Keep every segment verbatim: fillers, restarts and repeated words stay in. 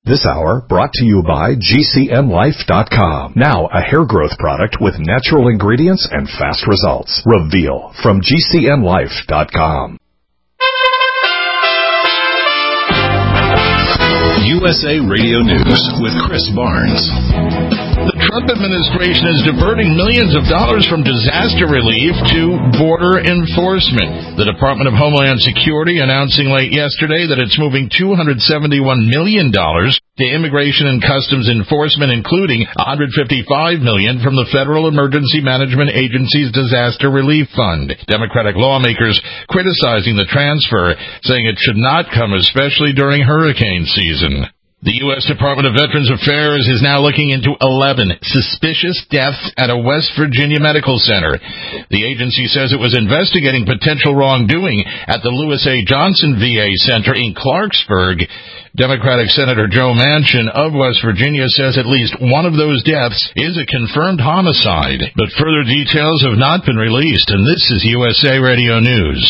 This hour brought to you by G C N Life dot com. Now a hair growth product with natural ingredients and fast results. Reveal from G C N Life dot com. U S A Radio News with Chris Barnes. The Trump administration is diverting millions of dollars from disaster relief to border enforcement. The Department of Homeland Security announcing late yesterday that it's moving two hundred seventy-one million dollars to Immigration and Customs Enforcement, including one hundred fifty-five million dollars from the Federal Emergency Management Agency's Disaster Relief Fund. Democratic lawmakers criticizing the transfer, saying it should not come especially during hurricane season. The U S Department of Veterans Affairs is now looking into eleven suspicious deaths at a West Virginia medical center. The agency says it was investigating potential wrongdoing at the Lewis A. Johnson V A Center in Clarksburg. Democratic Senator Joe Manchin of West Virginia says at least one of those deaths is a confirmed homicide, but further details have not been released, and this is U S A Radio News.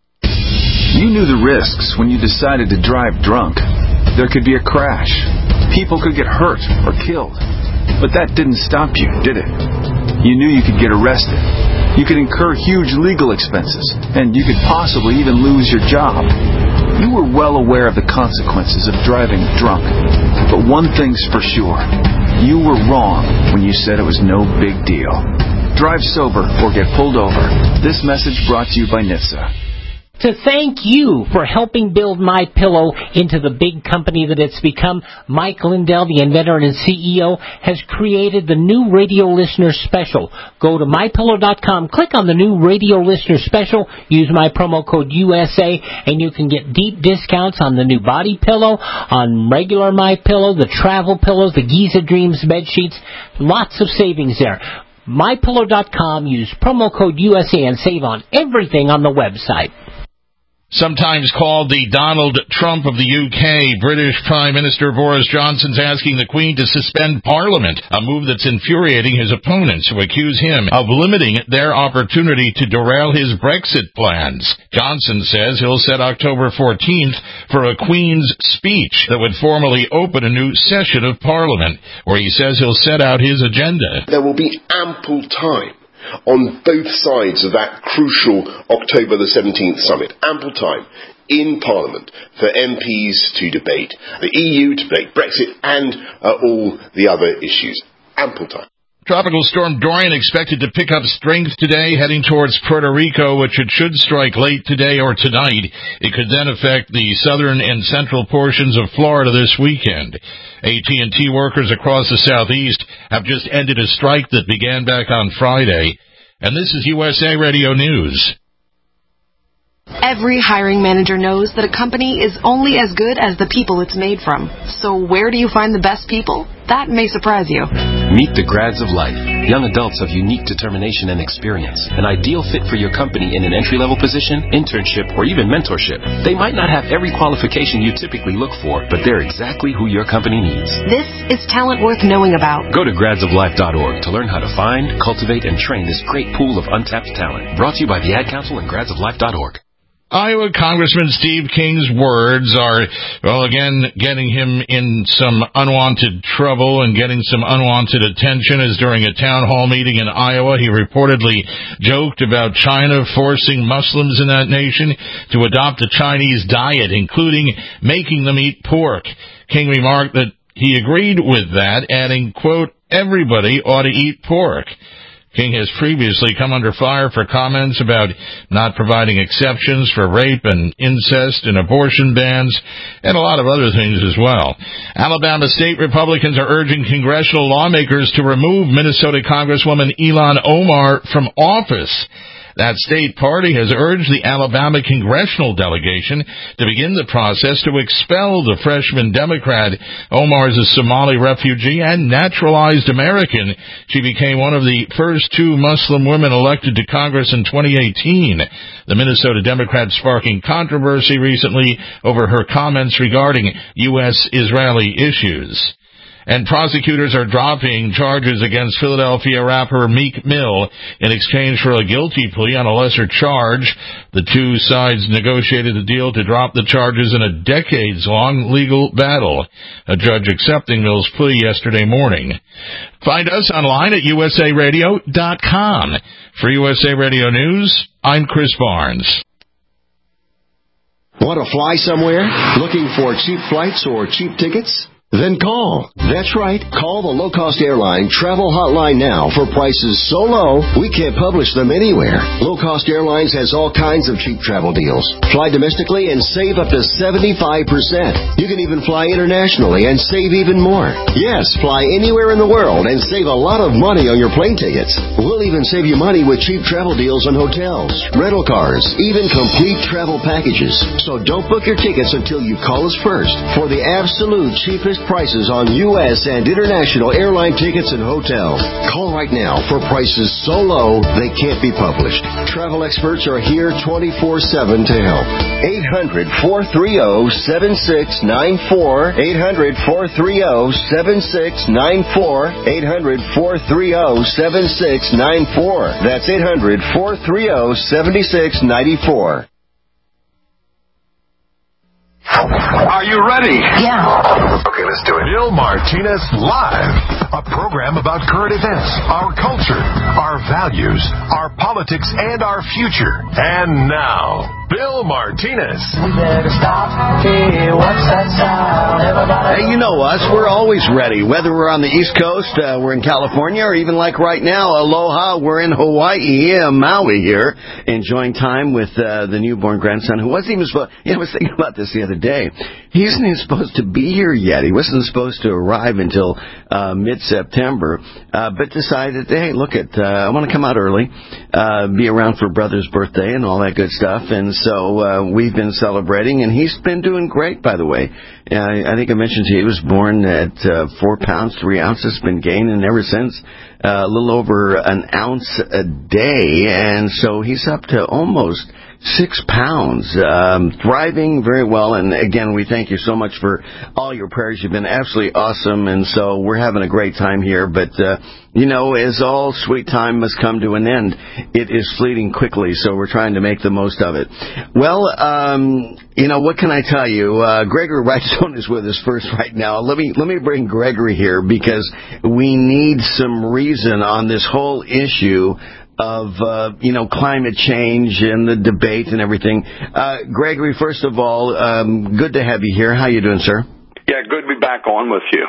You knew the risks when you decided to drive drunk. There could be a crash. People could get hurt or killed. But that didn't stop you, did it? You knew you could get arrested. You could incur huge legal expenses, and you could possibly even lose your job. You were well aware of the consequences of driving drunk. But one thing's for sure. You were wrong when you said it was no big deal. Drive sober or get pulled over. This message brought to you by N H T S A. To thank you for helping build MyPillow into the big company that it's become, Mike Lindell, the inventor and C E O, has created the new radio listener special. Go to my pillow dot com, click on the new radio listener special, use my promo code U S A, and you can get deep discounts on the new body pillow, on regular MyPillow, the travel pillows, the Giza Dreams bed sheets. Lots of savings there. my pillow dot com, use promo code U S A and save on everything on the website. Sometimes called the Donald Trump of the U K, British Prime Minister Boris Johnson's asking the Queen to suspend Parliament, a move that's infuriating his opponents who accuse him of limiting their opportunity to derail his Brexit plans. Johnson says he'll set October fourteenth for a Queen's speech that would formally open a new session of Parliament, where he says he'll set out his agenda. There will be ample time on both sides of that crucial October the seventeenth summit. Ample time in Parliament for M Ps to debate the E U, to debate Brexit, and uh, all the other issues. Ample time. Tropical storm Dorian expected to pick up strength today, heading towards Puerto Rico, which it should strike late today or tonight. It could then affect the southern and central portions of Florida this weekend. A T and T workers across the southeast have just ended a strike that began back on Friday. And this is U S A Radio News. Every hiring manager knows that a company is only as good as the people it's made from. So where do you find the best people? That may surprise you. Meet the grads of life. Young adults of unique determination and experience. An ideal fit for your company in an entry-level position, internship, or even mentorship. They might not have every qualification you typically look for, but they're exactly who your company needs. This is talent worth knowing about. Go to grads of life dot org to learn how to find, cultivate, and train this great pool of untapped talent. Brought to you by the Ad Council and grads of life dot org. Iowa Congressman Steve King's words are, well, again, getting him in some unwanted trouble and getting some unwanted attention, as during a town hall meeting in Iowa, he reportedly joked about China forcing Muslims in that nation to adopt a Chinese diet, including making them eat pork. King remarked that he agreed with that, adding, quote, everybody ought to eat pork. King has previously come under fire for comments about not providing exceptions for rape and incest and abortion bans, and a lot of other things as well. Alabama state Republicans are urging congressional lawmakers to remove Minnesota Congresswoman Ilhan Omar from office. That state party has urged the Alabama congressional delegation to begin the process to expel the freshman Democrat. Omar is a Somali refugee and naturalized American. She became one of the first two Muslim women elected to Congress in twenty eighteen. The Minnesota Democrat sparking controversy recently over her comments regarding U S Israeli issues. And prosecutors are dropping charges against Philadelphia rapper Meek Mill in exchange for a guilty plea on a lesser charge. The two sides negotiated a deal to drop the charges in a decades-long legal battle. A judge accepting Mill's plea yesterday morning. Find us online at U S A radio dot com. For U S A Radio News, I'm Chris Barnes. Want to fly somewhere? Looking for cheap flights or cheap tickets? Then call. That's right. Call the low-cost airline travel hotline now for prices so low we can't publish them anywhere. Low-cost airlines has all kinds of cheap travel deals. Fly domestically and save up to seventy-five percent. You can even fly internationally and save even more. Yes, fly anywhere in the world and save a lot of money on your plane tickets. We'll even save you money with cheap travel deals on hotels, rental cars, even complete travel packages. So don't book your tickets until you call us first for the absolute cheapest prices on U S and international airline tickets and hotels. Call right now for prices so low they can't be published. Travel experts are here twenty-four seven to help. eight hundred, four three zero, seven six nine four. eight hundred, four three zero, seven six nine four. eight hundred, four three zero, seven six nine four. That's eight hundred, four three zero, seven six nine four. Are you ready? Yeah. Okay, let's do it. Bill Martinez Live, a program about current events, our culture, our values, our politics, and our future. And now, Bill Martinez. We better stop. Hey, what's that sound? Everybody. Hey, you know us. We're always ready. Whether we're on the East Coast, uh, we're in California, or even like right now, aloha, we're in Hawaii, yeah, Maui here, enjoying time with uh, the newborn grandson who wasn't even supposed. Yeah, I was thinking about this the other day. He isn't even supposed to be here yet. He wasn't supposed to arrive until uh, mid-September, uh, but decided, hey, look, at uh, I want to come out early, uh, be around for brother's birthday and all that good stuff. And so uh, we've been celebrating, and he's been doing great, by the way. Uh, I think I mentioned to you he was born at uh, four pounds, three ounces, been gaining ever since. Uh, a little over an ounce a day, and so he's up to almost six pounds, um, thriving very well. And again, we thank you so much for all your prayers. You've been absolutely awesome, and so we're having a great time here. But uh, you know, as all sweet time must come to an end, it is fleeting quickly, so we're trying to make the most of it. Well, um, you know, what can I tell you? Uh, Gregory Wrightstone is with us first right now. Let me let me bring Gregory here because we need some reason on this whole issue of, uh, you know, climate change and the debate and everything. Uh, Gregory, first of all, um, good to have you here. How you doing, sir? Yeah, good to be back on with you.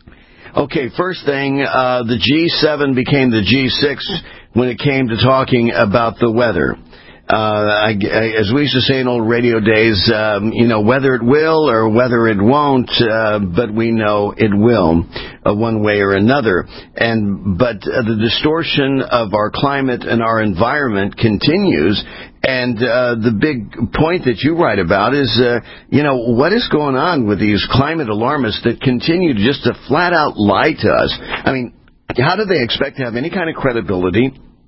Okay, first thing, uh, the G seven became the G six when it came to talking about the weather. Uh, I, I, as we used to say in old radio days, um, you know, whether it will or whether it won't, uh, but we know it will, uh, one way or another. And but uh, the distortion of our climate and our environment continues. And uh, the big point that you write about is, uh, you know, what is going on with these climate alarmists that continue just to flat out lie to us? I mean, how do they expect to have any kind of credibility?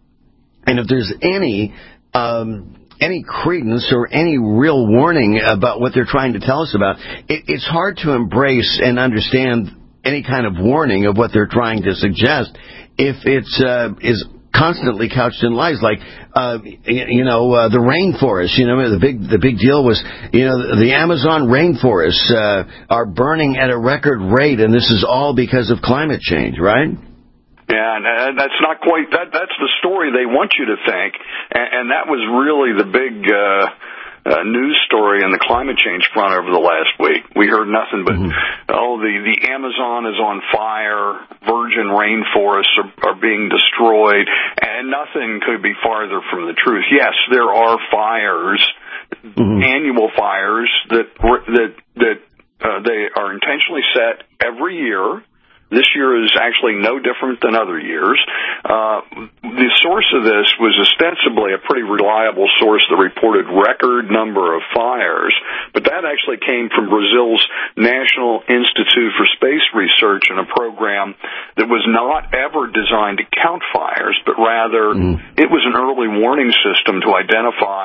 And if there's any Um, any credence or any real warning about what they're trying to tell us about, it, it's hard to embrace and understand any kind of warning of what they're trying to suggest if it's uh, is constantly couched in lies, like uh, you know uh, the rainforest. You know the big the big deal was you know the Amazon rainforests uh, are burning at a record rate, and this is all because of climate change, right? Yeah, and that's not quite, that. that's the story they want you to think, and, and that was really the big uh, uh, news story in the climate change front over the last week. We heard nothing but, mm-hmm. oh, the, the Amazon is on fire, virgin rainforests are, are being destroyed, and nothing could be farther from the truth. Yes, there are fires, mm-hmm. annual fires, that, that, that uh, they are intentionally set every year. This year is actually no different than other years. Uh, the source of this was ostensibly a pretty reliable source that reported record number of fires, but that actually came from Brazil's National Institute for Space Research in a program that was not ever designed to count fires, but rather mm. it was an early warning system to identify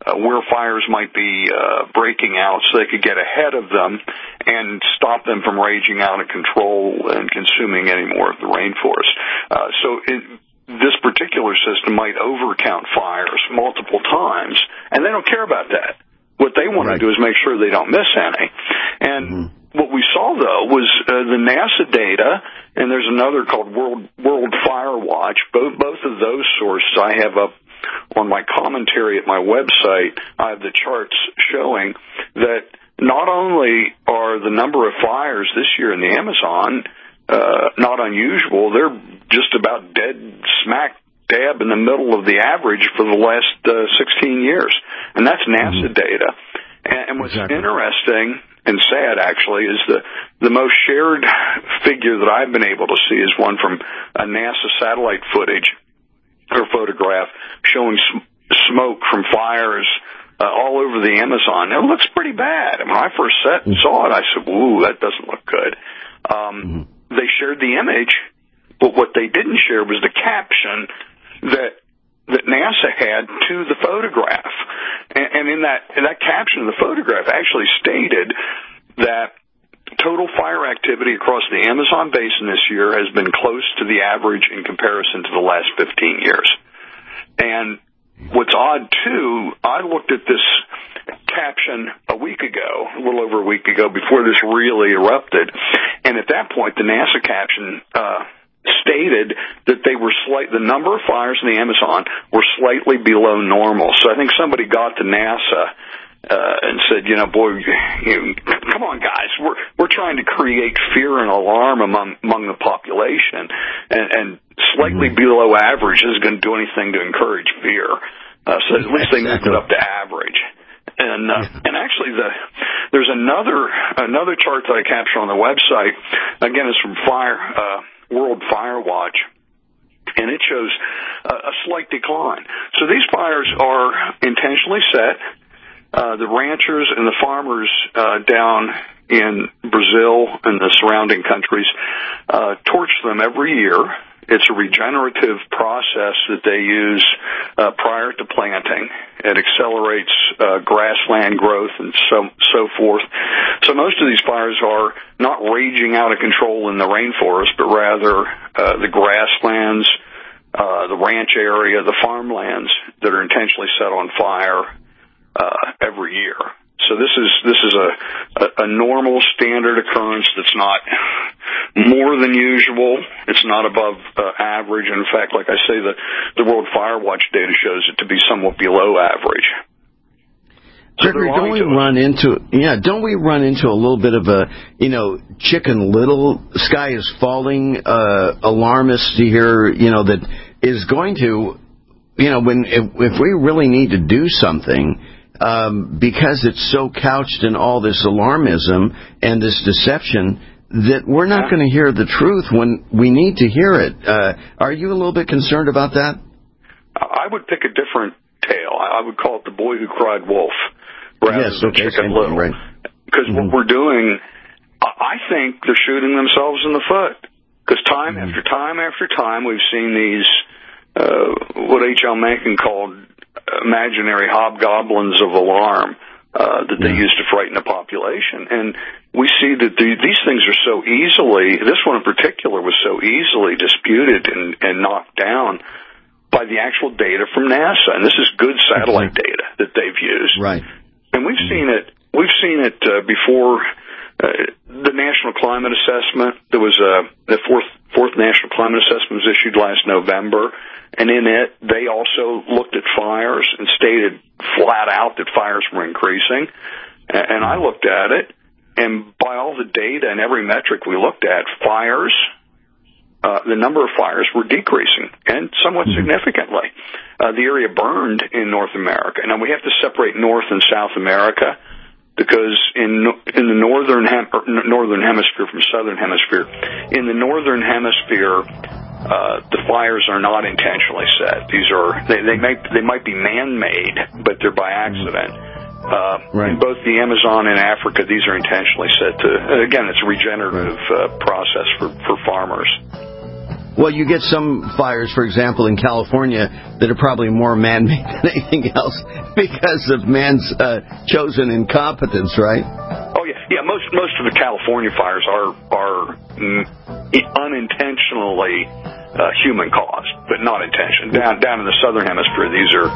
uh, where fires might be uh, breaking out so they could get ahead of them and stop them from raging out of control and consuming any more of the rainforest. Uh, so it, this particular system might overcount fires multiple times, and they don't care about that. What they want right. to do is make sure they don't miss any. And mm-hmm. what we saw, though, was uh, the NASA data, and there's another called World World Fire Watch. Both both of those sources I have up on my commentary at my website. I have the charts showing that not only are the number of fires this year in the Amazon uh, not unusual, they're just about dead smack dab in the middle of the average for the last uh, sixteen years. And that's NASA mm-hmm. data. And, and what's exactly. interesting and sad, actually, is the, the most shared figure that I've been able to see is one from a NASA satellite footage or photograph showing sm- smoke from fires uh, all over the Amazon. It looks pretty bad. And when I first set and saw it, I said, ooh, that doesn't look good. Um, mm-hmm. They shared the image, but what they didn't share was the caption that that NASA had to the photograph. And, and in that in that caption of the photograph actually stated that total fire activity across the Amazon basin this year has been close to the average in comparison to the last fifteen years. And what's odd, too, I looked at this caption a week ago, a little over a week ago, before this really erupted. And at that point, the NASA caption uh stated that they were slight, the number of fires in the Amazon were slightly below normal. So I think somebody got to NASA uh, and said, you know, boy, you know, come on, guys, we're we're trying to create fear and alarm among among the population, and, and slightly mm-hmm. below average isn't going to do anything to encourage fear. Uh, so at least they moved it up to average. And uh, and actually, the there's another another chart that I capture on the website. Again, it's from Fire. Uh, World Fire Watch, and it shows a, a slight decline. So these fires are intentionally set. Uh, the ranchers and the farmers uh, down in Brazil and the surrounding countries uh, torch them every year. It's a regenerative process that they use uh, prior to planting. It accelerates uh, grassland growth and so so forth. So most of these fires are not raging out of control in the rainforest, but rather uh, the grasslands, uh, the ranch area, the farmlands that are intentionally set on fire uh, every year. So this is this is a, a, a normal standard occurrence that's not more than usual. It's not above uh, average. In fact, like I say, the, the World Fire Watch data shows it to be somewhat below average. So Gregory, don't we run into yeah? Don't we run into a little bit of a you know Chicken Little, sky is falling uh, alarmist here? You know that is going to you know when if, if we really need to do something. Um, because it's so couched in all this alarmism and this deception that we're not going to hear the truth when we need to hear it. Uh, are you a little bit concerned about that? I would pick a different tale. I would call it the boy who cried wolf rather yes, than okay, Chicken Little. Right. Because mm-hmm. what we're doing, I think they're shooting themselves in the foot. Because time mm-hmm. after time after time, we've seen these, uh, what H L Mencken called imaginary hobgoblins of alarm uh, that they yeah. use to frighten the population. And we see that the, these things are so easily, this one in particular was so easily disputed and, and knocked down by the actual data from NASA. And this is good satellite mm-hmm. data that they've used. Right. And we've mm-hmm. seen it, we've seen it uh, before uh, the National Climate Assessment. There was a, the fourth, fourth National Climate Assessment was issued last November. And in it, they also looked at fires and stated flat out that fires were increasing. And I looked at it, and by all the data and every metric we looked at, fires, uh, the number of fires were decreasing, and somewhat mm-hmm. significantly. Uh, the area burned in North America. Now, we have to separate North and South America, because in in the northern hem- northern hemisphere from southern hemisphere, in the northern hemisphere, Uh, the fires are not intentionally set. These are they, they may they might be man-made, but they're by accident. Uh, right. In both the Amazon and Africa, these are intentionally set to. Again, it's a regenerative uh, process for for farmers. Well, you get some fires, for example, in California that are probably more man-made than anything else because of man's uh, chosen incompetence, right? Oh yeah, yeah. Most most of the California fires are are mm, unintentionally uh, human caused, but not intention. Down down in the southern hemisphere, these are.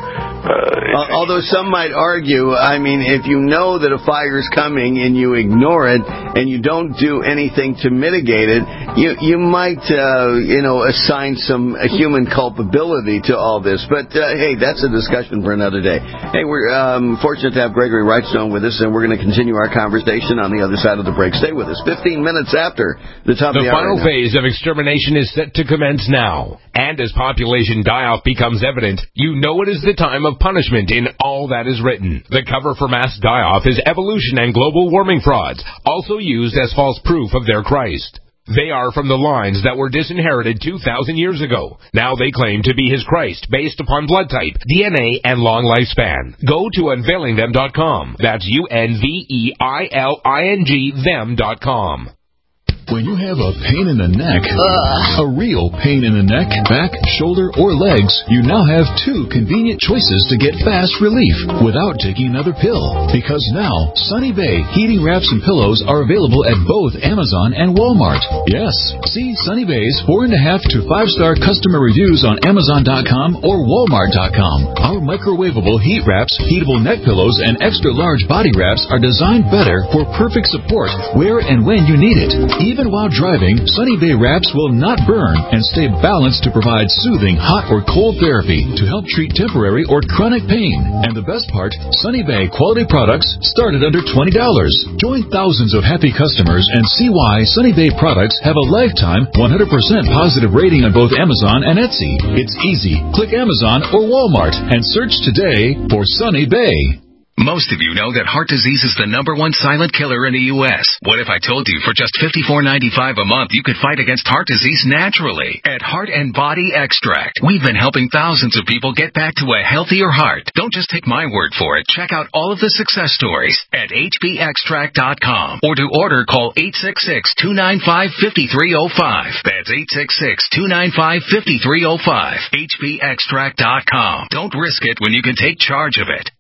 Uh, Although some might argue, I mean, if you know that a fire is coming and you ignore it and you don't do anything to mitigate it, you you might uh, you know assign some uh, human culpability to all this. But uh, hey, that's a discussion for another day. Hey, we're um, fortunate to have Gregory Wrightstone with us, and we're going to continue our conversation on the other side of the break. Stay with us. Fifteen minutes after the top the of the hour. The final phase of extermination is set to commence now. And as population die-off becomes evident, you know it is the time of punishment in all that is written. The cover for mass die-off is evolution and global warming frauds, also used as false proof of their Christ. They are from the lines that were disinherited two thousand years ago. Now they claim to be his Christ based upon blood type, D N A, and long lifespan. Go to unveiling them dot com. That's U N V E I L I N G them dot com. When you have a pain in the neck, uh. a real pain in the neck, back, shoulder, or legs, you now have two convenient choices to get fast relief without taking another pill. Because now, Sunny Bay heating wraps and pillows are available at both Amazon and Walmart. Yes, see Sunny Bay's four and a half to five star customer reviews on Amazon dot com or Walmart dot com. Our microwavable heat wraps, heatable neck pillows, and extra large body wraps are designed better for perfect support where and when you need it. Even Even while driving, Sunny Bay wraps will not burn and stay balanced to provide soothing hot or cold therapy to help treat temporary or chronic pain. And the best part, Sunny Bay quality products start at under twenty dollars. Join thousands of happy customers and see why Sunny Bay products have a lifetime one hundred percent positive rating on both Amazon and Etsy. It's easy. Click Amazon or Walmart and search today for Sunny Bay. Most of you know that heart disease is the number one silent killer in the U S What if I told you for just fifty-four ninety-five a month you could fight against heart disease naturally? At Heart and Body Extract, we've been helping thousands of people get back to a healthier heart. Don't just take my word for it. Check out all of the success stories at H B extract dot com. Or to order, call eight six six, two nine five, five three zero five. That's eight six six, two nine five, five three zero five. H B extract dot com. Don't risk it when you can take charge of it.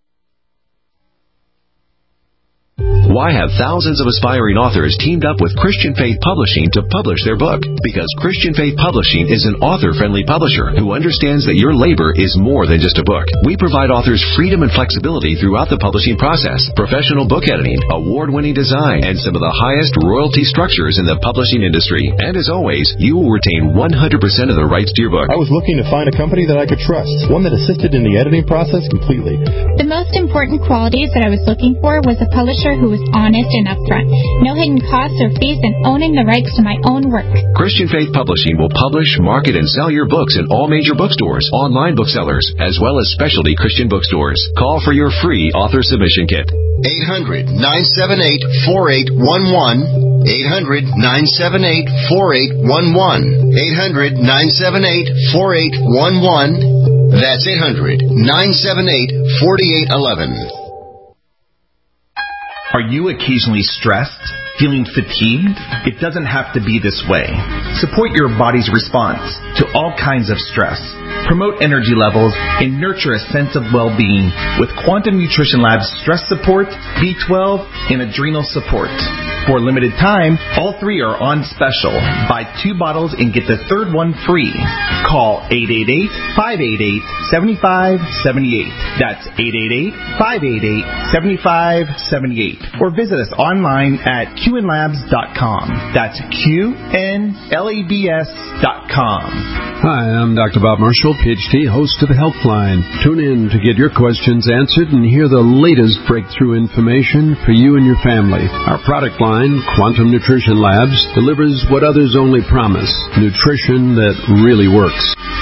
Why have thousands of aspiring authors teamed up with Christian Faith Publishing to publish their book? Because Christian Faith Publishing is an author-friendly publisher who understands that your labor is more than just a book. We provide authors freedom and flexibility throughout the publishing process, professional book editing, award-winning design, and some of the highest royalty structures in the publishing industry. And as always, you will retain one hundred percent of the rights to your book. I was looking to find a company that I could trust, one that assisted in the editing process completely. The most important qualities that I was looking for was a publisher who was honest and upfront, no hidden costs or fees, and owning the rights to my own work. Christian Faith Publishing will publish, market, and sell your books in all major bookstores, online booksellers, as well as specialty Christian bookstores. Call for your free author submission kit. eight hundred, nine seven eight, four eight one one. eight hundred, nine seven eight, four eight one one. eight hundred, nine seven eight, four eight one one. That's eight hundred, nine seven eight, four eight one one. Are you occasionally stressed? Feeling fatigued? It doesn't have to be this way. Support your body's response to all kinds of stress. Promote energy levels and nurture a sense of well-being with Quantum Nutrition Lab's stress support, B twelve, and adrenal support. For a limited time, all three are on special. Buy two bottles and get the third one free. Call eight eight eight, five eight eight, seven five seven eight. That's eight eight eight, five eight eight, seven five seven eight. Or visit us online at Q N labs dot com. That's Q N L A B S dot com. Hi, I'm Doctor Bob Marshall, P H D, host of Healthline. Tune in to get your questions answered and hear the latest breakthrough information for you and your family. Our product line, Quantum Nutrition Labs, delivers what others only promise, nutrition that really works.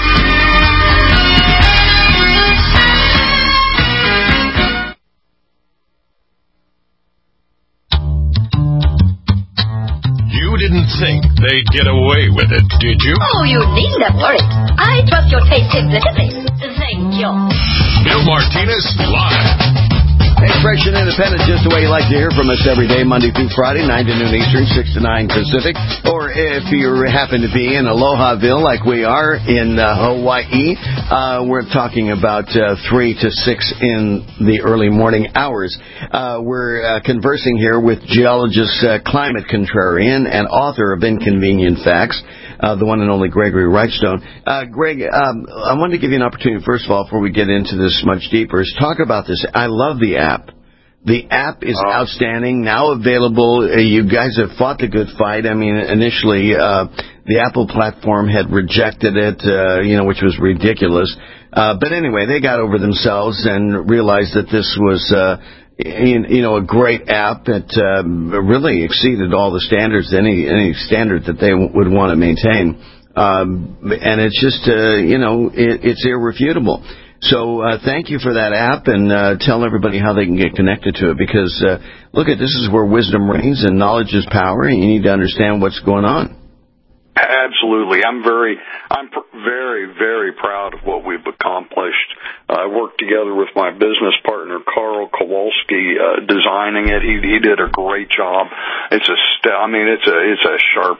You didn't think they'd get away with it, did you? Oh, you needn't have worried. I trust your taste implicitly. Thank you. Bill Martinez, live. Hey, fresh and independent, just the way you like to hear from us every day, Monday through Friday, nine to noon Eastern, six to nine Pacific, or or if you happen to be in Alohaville like we are in uh, Hawaii, uh, we're talking about uh, three to six in the early morning hours. Uh, we're uh, conversing here with geologist, uh, climate contrarian, and author of Inconvenient Facts, uh, the one and only Gregory Wrightstone. Uh, Greg, um, I wanted to give you an opportunity, first of all, before we get into this much deeper, is talk about this. I love the app. The app is oh. outstanding, now available. Uh, you guys have fought the good fight. I mean, initially, uh, the Apple platform had rejected it, uh, you know, which was ridiculous. Uh, but anyway, they got over themselves and realized that this was, uh, you know, a great app that uh, really exceeded all the standards, any any standard that they would want to maintain. Um, and it's just, uh, you know, it, it's irrefutable. So uh, thank you for that app, and uh, tell everybody how they can get connected to it, because, uh, look, at this is where wisdom reigns and knowledge is power, and you need to understand what's going on. Absolutely. I'm very, I'm pr- very, very proud of what we've accomplished. Uh, I worked together with my business partner, Carl Kowalski, uh, designing it. He, he did a great job. It's a, st- I mean, it's a, it's a sharp,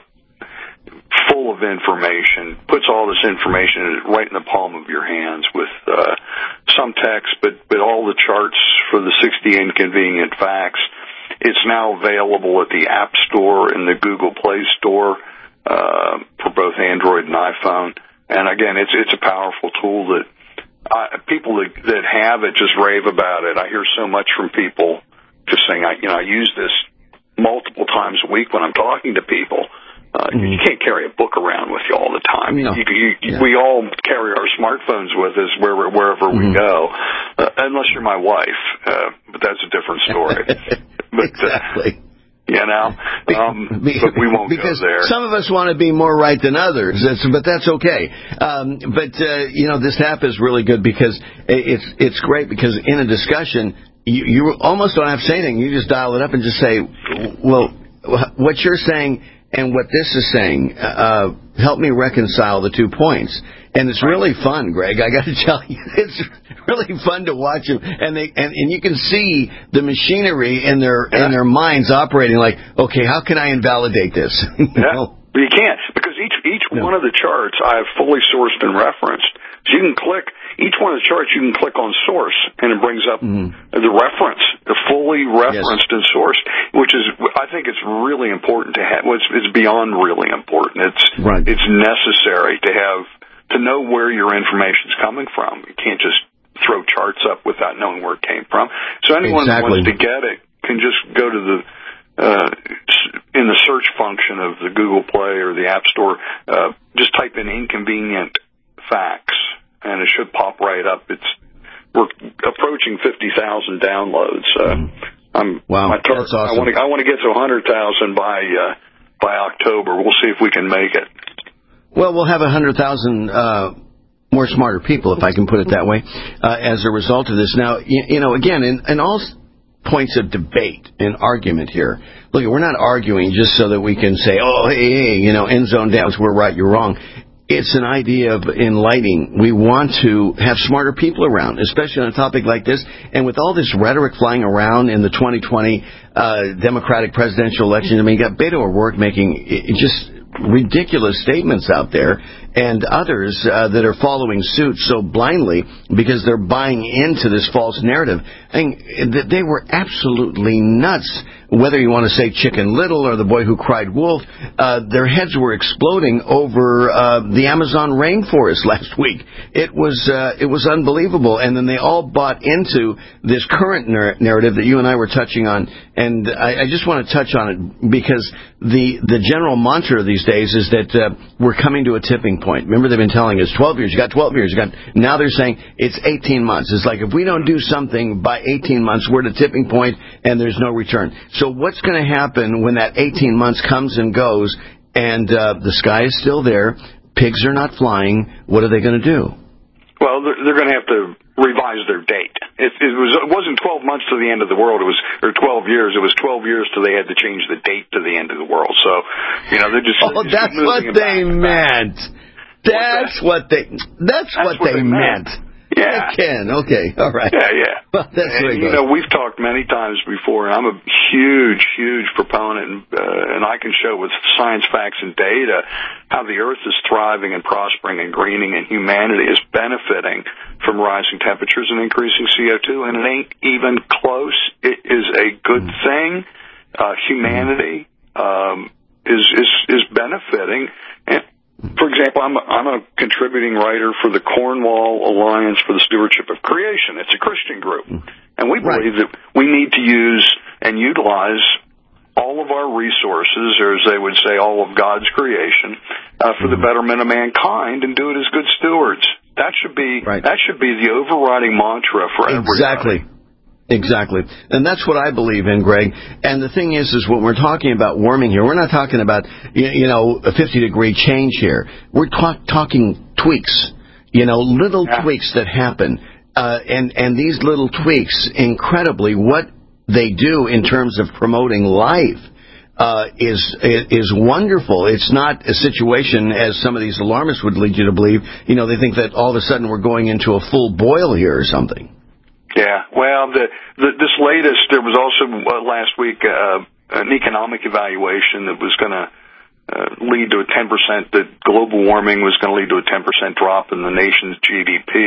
full of information, puts all this information right in the palm of your hands with uh, some text, but, but all the charts for the sixty Inconvenient Facts. It's now available at the App Store and the Google Play Store uh, for both Android and iPhone. And again, it's it's a powerful tool that I, people that, that have it just rave about it. I hear so much from people just saying, I, you know, I use this multiple times a week when I'm talking to people. Uh, mm-hmm. You can't carry a book around with you all the time. No. You, you, yeah. We all carry our smartphones with us wherever, wherever mm-hmm. we go, uh, unless you're my wife, uh, but that's a different story. but, exactly. Uh, you know, um, Be- but we won't because go there. Some of us want to be more right than others, that's, but that's okay. Um, but, uh, you know, this app is really good because it's it's great because in a discussion, you, you almost don't have to say anything. You just dial it up and just say, well, what you're saying and what this is saying, uh, help me reconcile the two points. And it's really fun, Greg. I got to tell you, it's really fun to watch them. And they and, and you can see the machinery in their yeah. in their minds operating like, okay, how can I invalidate this? you yeah, know? But you can't, because each each no. one of the charts I have fully sourced and referenced. So you can click each one of the charts. You can click on source, and it brings up mm. the reference, the fully referenced yes. and sourced, which is, I think, it's really important to have. Well, it's, it's beyond really important. It's right. it's necessary to have to know where your information is coming from. You can't just throw charts up without knowing where it came from. So anyone exactly. that wants to get it can just go to the uh, in the search function of the Google Play or the App Store. Uh, just type in Inconvenient Facts, and it should pop right up. It's we're approaching fifty thousand downloads. Uh, I'm wow, my tar- that's awesome. I want to I want to get to one hundred thousand by uh, by October. We'll see if we can make it. Well, we'll have one hundred thousand uh, more smarter people, if I can put it that way, uh, as a result of this. Now, you, you know, again, in, in all points of debate and argument here, look, we're not arguing just so that we can say, oh, hey, hey, you know, end zone downs, we're right, you're wrong. It's an idea of enlightening. We want to have smarter people around, especially on a topic like this. And with all this rhetoric flying around in the twenty twenty uh, Democratic presidential election, I mean, you got Beto O'Rourke making it just ridiculous statements out there, and others uh, that are following suit so blindly because they're buying into this false narrative. I mean, they were absolutely nuts. Whether you want to say Chicken Little or the boy who cried wolf, uh, their heads were exploding over uh, the Amazon rainforest last week. It was uh, it was unbelievable, and then they all bought into this current nar- narrative that you and I were touching on. And I, I just want to touch on it because the the general mantra these days is that uh, we're coming to a tipping point. Remember, they've been telling us twelve years. You got twelve years. You got now they're saying it's eighteen months. It's like if we don't do something by eighteen months, we're at a tipping point and there's no return. So what's going to happen when that eighteen months comes and goes and uh, the sky is still there, pigs are not flying? What are they going to do? Well, they're, they're going to have to revise their date. It, it was it wasn't twelve months to the end of the world. It was or twelve years. It was twelve years till they had to change the date to the end of the world. So, you know, they're just oh, just that's what they meant. That's what they. That's, that's what, what they, they meant. meant. Yeah. Ken, okay, all right. Yeah, yeah. Well, that's and, very you good. know, we've talked many times before, and I'm a huge, huge proponent, and, uh, and I can show with science, facts, and data how the Earth is thriving and prospering and greening, and humanity is benefiting from rising temperatures and increasing C O two, and it ain't even close. It is a good mm. thing. Uh, humanity um, is, is, is benefiting. And, for example, I'm a, I'm a contributing writer for the Cornwall Alliance for the Stewardship of Creation. It's a Christian group. And we believe right. that we need to use and utilize all of our resources, or as they would say, all of God's creation, uh, for the betterment of mankind, and do it as good stewards. That should be right. that should be the overriding mantra for everybody. Exactly. Exactly. And that's what I believe in, Greg. And the thing is, is when we're talking about warming here, we're not talking about, you know, a fifty-degree change here. We're talk, talking tweaks, you know, little yeah. tweaks that happen. Uh, and, and these little tweaks, incredibly, what they do in terms of promoting life uh, is is wonderful. It's not a situation, as some of these alarmists would lead you to believe, you know, they think that all of a sudden we're going into a full boil here or something. Yeah, well, the, the this latest, there was also uh, last week uh, an economic evaluation that was going to uh, lead to a ten percent, that global warming was going to lead to a ten percent drop in the nation's G D P.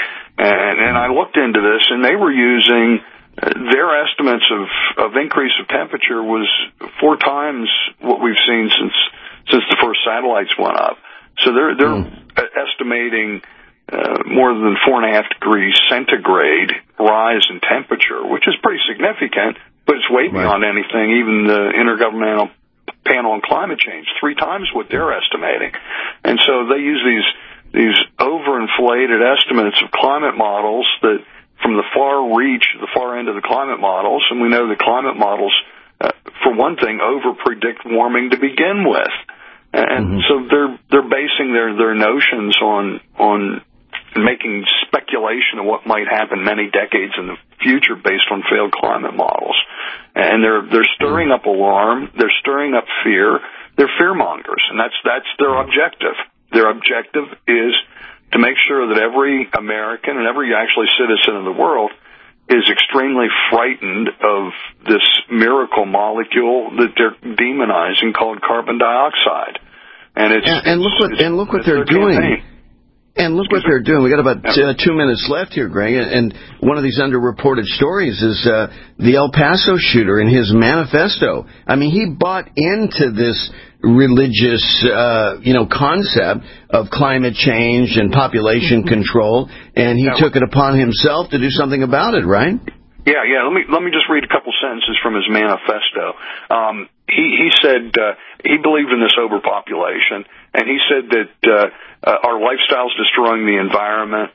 And, and I looked into this, and they were using, uh, their estimates of, of increase of temperature was four times what we've seen since since the first satellites went up. So they're, they're mm. estimating Uh, more than four and a half degrees centigrade rise in temperature, which is pretty significant, but it's way beyond right. anything, even the Intergovernmental Panel on Climate Change, three times what they're estimating. And so they use these these overinflated estimates of climate models that, from the far reach, the far end of the climate models, and we know the climate models, uh, for one thing, over-predict warming to begin with. And mm-hmm. so they're they're basing their, their notions on on making speculation of what might happen many decades in the future based on failed climate models. And they're they're stirring up alarm, they're stirring up fear, they're fear mongers, and that's that's their objective. Their objective is to make sure that every American and every actually citizen in the world is extremely frightened of this miracle molecule that they're demonizing called carbon dioxide. And it's and, and look what and look what they're doing. Campaign. And look what they're doing. We got about uh, two minutes left here, Greg. And one of these underreported stories is uh, the El Paso shooter and his manifesto. I mean, he bought into this religious, uh, you know, concept of climate change and population control, and he yeah. took it upon himself to do something about it, right? Yeah, yeah. Let me let me just read a couple sentences from his manifesto. Um, he he said uh, he believed in this overpopulation, and he said that uh, uh, our lifestyle's destroying the environment.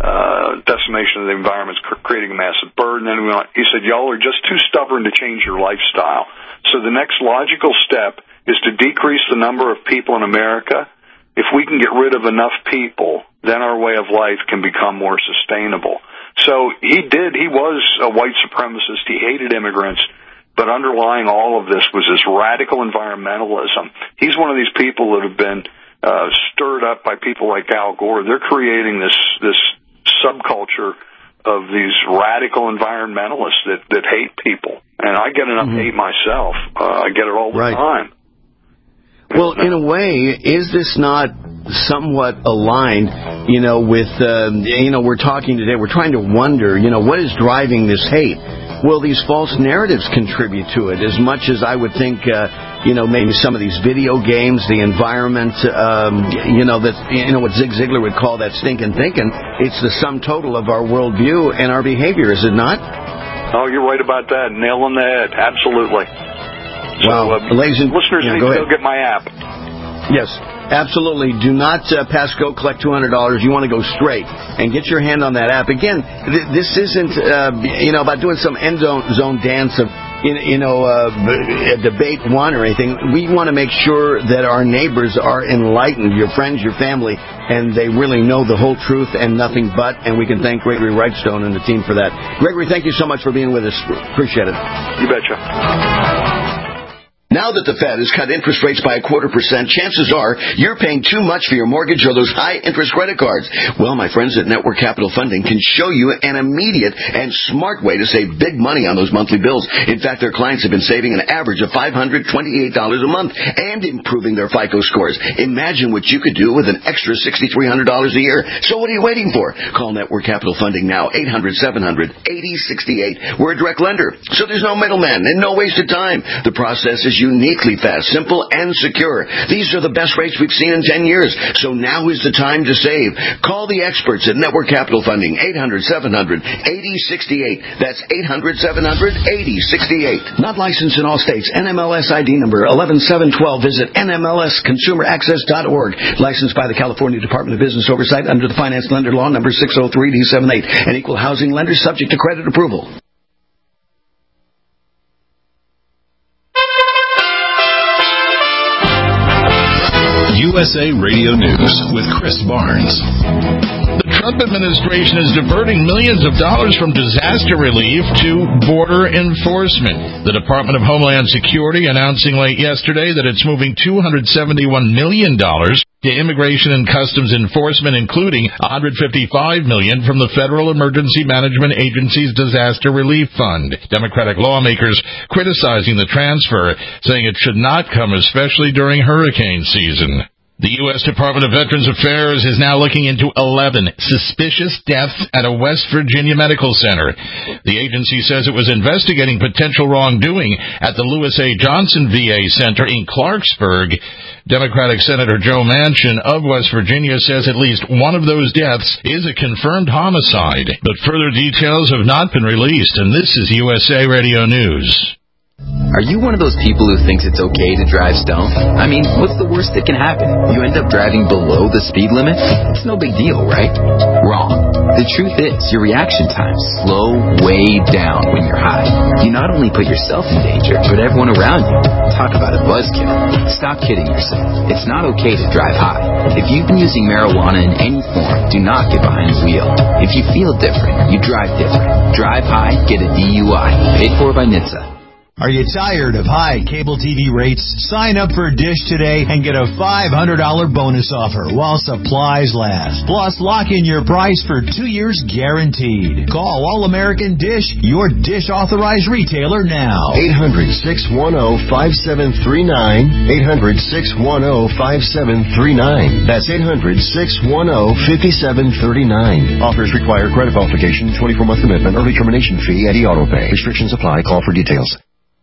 Uh, decimation of the environment is creating a massive burden. And he said, y'all are just too stubborn to change your lifestyle. So the next logical step is to decrease the number of people in America. If we can get rid of enough people, then our way of life can become more sustainable. So he did, he was a white supremacist, he hated immigrants, but underlying all of this was this radical environmentalism. He's one of these people that have been uh, stirred up by people like Al Gore. They're creating this, this subculture of these radical environmentalists that, that hate people. And I get enough mm-hmm. hate myself. Uh, I get it all the right. time. Well, in a way, is this not somewhat aligned, you know, with, uh, you know, we're talking today, we're trying to wonder, you know, what is driving this hate? Well, these false narratives contribute to it as much as I would think, uh, you know, maybe some of these video games, the environment, um, you know, that, you know, what Zig Ziglar would call that stinking thinking. It's the sum total of our worldview and our behavior, is it not? Oh, you're right about that. Nail on the head. Absolutely. So, well, uh, ladies and listeners yeah, need go to ahead. go get my app. Yes, absolutely. Do not uh, pass go, collect two hundred dollars. You want to go straight and get your hand on that app. Again, th- this isn't, uh, you know, about doing some end zone, zone dance of, you know, uh, debate one or anything. We want to make sure that our neighbors are enlightened, your friends, your family, and they really know the whole truth and nothing but. And we can thank Gregory Wrightstone and the team for that. Gregory, thank you so much for being with us. Appreciate it. You betcha. Now that the Fed has cut interest rates by a quarter percent, chances are you're paying too much for your mortgage or those high-interest credit cards. Well, my friends at Network Capital Funding can show you an immediate and smart way to save big money on those monthly bills. In fact, their clients have been saving an average of five hundred twenty-eight dollars a month and improving their FICO scores. Imagine what you could do with an extra six thousand three hundred dollars a year. So what are you waiting for? Call Network Capital Funding now, eight hundred, seven hundred, eighty sixty-eight. We're a direct lender, so there's no middleman and no wasted time. The process is uniquely fast, simple, and secure. These are the best rates we've seen in ten years, so now is the time to save. Call the experts at Network Capital Funding, eight hundred, seven hundred, eighty sixty-eight. That's eight hundred, seven hundred, eighty sixty-eight. Not licensed in all states. N M L S I D number eleven seven twelve. Visit N M L S consumer access dot org. Licensed by the California Department of Business Oversight under the Finance Lender Law number six oh three D seventy-eight. An equal housing lender subject to credit approval. U S A Radio News with Chris Barnes. The Trump administration is diverting millions of dollars from disaster relief to border enforcement. The Department of Homeland Security announcing late yesterday that it's moving two hundred seventy-one million dollars to Immigration and Customs Enforcement, including one hundred fifty-five million dollars from the Federal Emergency Management Agency's Disaster Relief Fund. Democratic lawmakers criticizing the transfer, saying it should not come especially during hurricane season. The U S Department of Veterans Affairs is now looking into eleven suspicious deaths at a West Virginia medical center. The agency says it was investigating potential wrongdoing at the Lewis A. Johnson V A Center in Clarksburg. Democratic Senator Joe Manchin of West Virginia says at least one of those deaths is a confirmed homicide, but further details have not been released, and this is U S A Radio News. Are you one of those people who thinks it's okay to drive stoned? I mean, what's the worst that can happen? You end up driving below the speed limit? It's no big deal, right? Wrong. The truth is, your reaction times slow way down when you're high. You not only put yourself in danger, but everyone around you. Talk about a buzzkill. Stop kidding yourself. It's not okay to drive high. If you've been using marijuana in any form, do not get behind the wheel. If you feel different, you drive different. Drive high, get a D U I. Paid for by N H T S A. Are you tired of high cable T V rates? Sign up for Dish today and get a five hundred dollars bonus offer while supplies last. Plus, lock in your price for two years guaranteed. Call All American Dish, your Dish authorized retailer now. eight hundred, six one zero, five seven three nine. eight hundred, six one zero, five seven three nine. That's eight hundred, six one zero, five seven three nine. Offers require credit qualification, twenty-four month commitment, early termination fee, and e-auto pay. Restrictions apply. Call for details.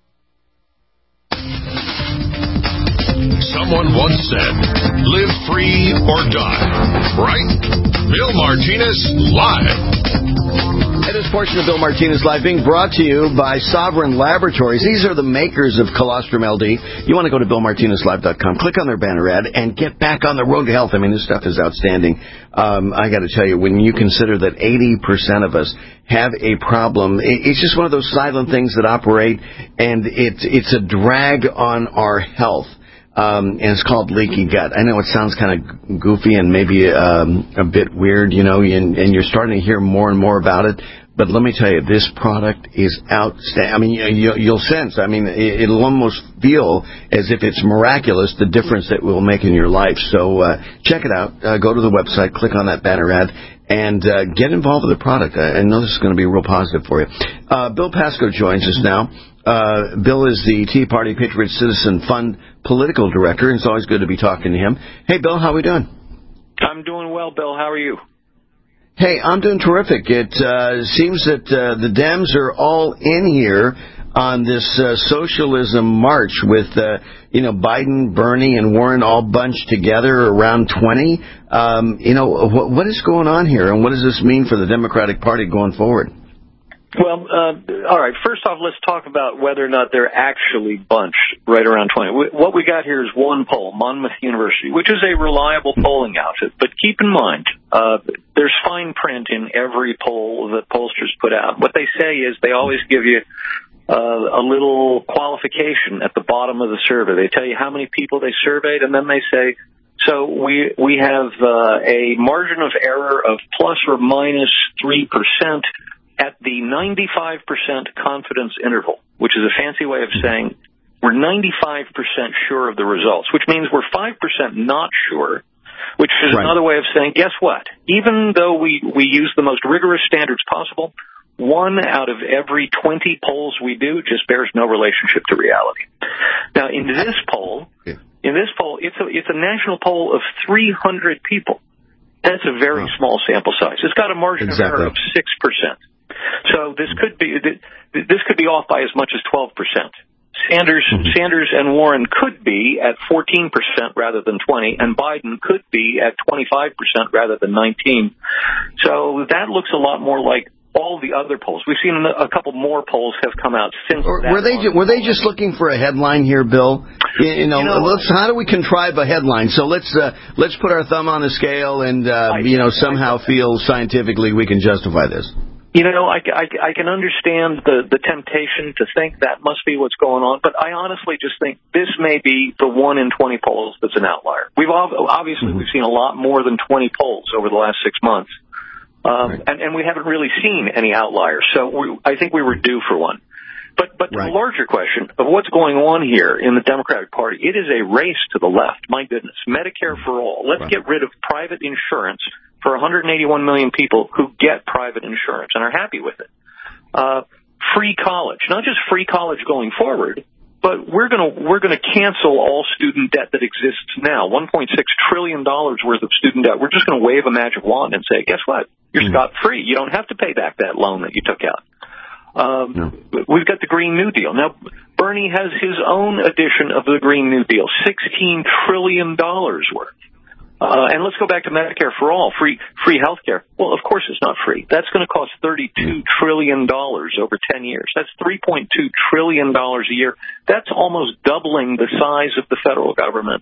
Someone once said, live free or die. Right? Bill Martinez Live. And this portion of Bill Martinez Live being brought to you by Sovereign Laboratories. These are the makers of Colostrum L D. You want to go to bill martinez live dot com, click on their banner ad, and get back on the road to health. I mean, this stuff is outstanding. Um, I got to tell you, when you consider that eighty percent of us have a problem, it's just one of those silent things that operate, and it's, it's a drag on our health. Um, and it's called leaky gut. I know it sounds kind of goofy and maybe um, a bit weird, you know, and, and you're starting to hear more and more about it. But let me tell you, this product is outstanding. I mean, you, you'll sense, I mean, it'll almost feel as if it's miraculous, the difference that it will make in your life. So uh, check it out. Uh, go to the website, click on that banner ad, and uh, get involved with the product. I, I know this is going to be real positive for you. Uh, Bill Pasco joins us now. Uh, Bill is the Tea Party Patriot Citizen Fund political director, and it's always good to be talking to him. Hey, Bill, how are we doing? I'm doing well, Bill. How are you? Hey, I'm doing terrific. It uh, seems that uh, the Dems are all in here on this uh, socialism march with, uh, you know, Biden, Bernie, and Warren all bunched together around twenty. Um, you know, what, what is going on here, and what does this mean for the Democratic Party going forward? Well, uh, all right. First off, let's talk about whether or not they're actually bunched right around twenty. What we got here is one poll, Monmouth University, which is a reliable polling outfit. But keep in mind, uh, there's fine print in every poll that pollsters put out. What they say is they always give you uh, a little qualification at the bottom of the survey. They tell you how many people they surveyed, and then they say, so we we have uh, a margin of error of plus or minus three percent at the ninety-five percent confidence interval, which is a fancy way of saying we're ninety-five percent sure of the results, which means we're five percent not sure, which is right. Another way of saying, guess what? Even though we, we use the most rigorous standards possible, one out of every twenty polls we do just bears no relationship to reality. Now, in this poll, in this poll, it's a, it's a national poll of three hundred people. That's a very oh. small sample size. It's got a margin exactly. of error of six percent. So this could be this could be off by as much as twelve percent. Sanders, mm-hmm. Sanders and Warren could be at fourteen percent rather than twenty, and Biden could be at twenty-five percent rather than nineteen. So that looks a lot more like all the other polls. We've seen a couple more polls have come out since. Or, that were they ju- were they just looking for a headline here, Bill? You know, you know let's, how do we contrive a headline? So let's uh, let's put our thumb on the scale and uh, you know somehow feel scientifically we can justify this. You know, I, I, I can understand the, the temptation to think that must be what's going on, but I honestly just think this may be the one in twenty polls that's an outlier. We've obviously mm-hmm. we've seen a lot more than twenty polls over the last six months, um, right. and, and we haven't really seen any outliers. So we, I think we were due for one. But but right. the larger question of what's going on here in the Democratic Party, it is a race to the left. My goodness, Medicare for all. Let's right. get rid of private insurance for one hundred eighty-one million people who get private insurance and are happy with it. Uh, free college, not just free college going forward, but we're going to we're going to cancel all student debt that exists now. one point six trillion dollars worth of student debt. We're just going to wave a magic wand and say, guess what? You're mm. scot free. You don't have to pay back that loan that you took out. Um, no. We've got the Green New Deal. Now, Bernie has his own edition of the Green New Deal, sixteen trillion dollars worth. Uh, and let's go back to Medicare for all, free free health care. Well, of course it's not free. That's going to cost thirty-two trillion dollars over ten years. That's three point two trillion dollars a year. That's almost doubling the size of the federal government.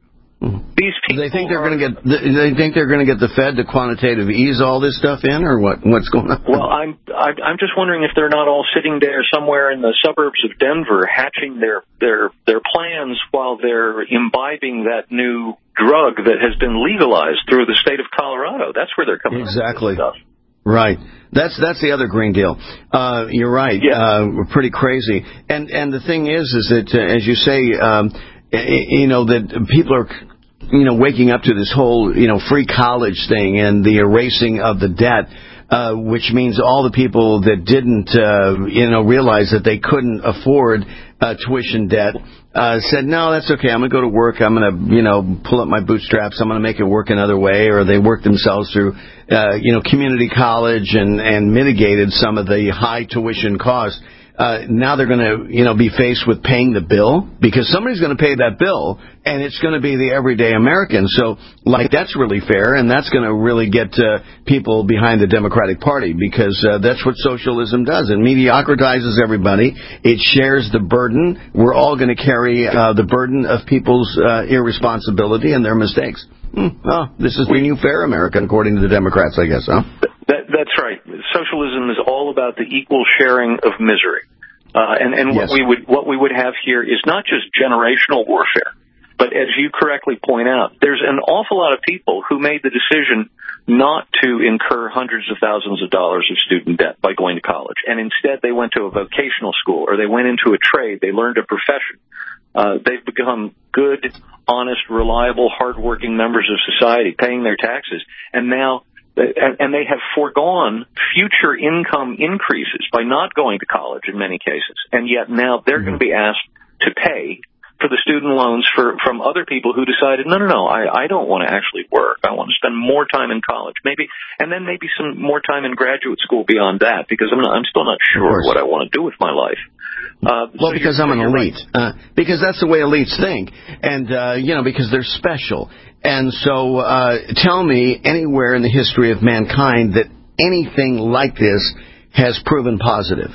These people do they think they're going to get? Do they think they're going to get the Fed to quantitative ease all this stuff in, or what? What's going on? Well, I'm I'm just wondering if they're not all sitting there somewhere in the suburbs of Denver, hatching their their their plans while they're imbibing that new drug that has been legalized through the state of Colorado. That's where they're coming. Exactly. Up with this stuff. Right. That's that's the other Green Deal. Uh, you're right. Yeah. Uh, pretty crazy. And and the thing is, is that uh, as you say. Um, You know, that people are, you know, waking up to this whole, you know, free college thing and the erasing of the debt, uh, which means all the people that didn't, uh, you know, realize that they couldn't afford uh, tuition debt uh, said, no, that's okay. I'm going to go to work. I'm going to, you know, pull up my bootstraps. I'm going to make it work another way. Or they worked themselves through, uh, you know, community college and, and mitigated some of the high tuition costs. Uh, now they're going to, you know, be faced with paying the bill because somebody's going to pay that bill, and it's going to be the everyday American. So, like, that's really fair, and that's going to really get uh, people behind the Democratic Party because uh, that's what socialism does. It mediocratizes everybody. It shares the burden. We're all going to carry uh, the burden of people's uh, irresponsibility and their mistakes. Hmm. Oh, this is the new fair American, according to the Democrats, I guess, huh? That, that's right. Socialism is all about the equal sharing of misery, uh, and, and what yes. we would what we would have here is not just generational warfare, but as you correctly point out, there's an awful lot of people who made the decision not to incur hundreds of thousands of dollars of student debt by going to college, and instead they went to a vocational school or they went into a trade, they learned a profession. Uh, they've become good, honest, reliable, hardworking members of society, paying their taxes, and now. And they have foregone future income increases by not going to college in many cases. And yet now they're mm-hmm. going to be asked to pay for the student loans for, from other people who decided, no, no, no, I, I don't want to actually work. I want to spend more time in college, maybe, and then maybe some more time in graduate school beyond that because I'm, not, I'm still not sure what I want to do with my life. Uh, well, so because I'm an elite. Right. Uh, because that's the way elites think. And, uh, you know, because they're special. And so uh, tell me anywhere in the history of mankind that anything like this has proven positive.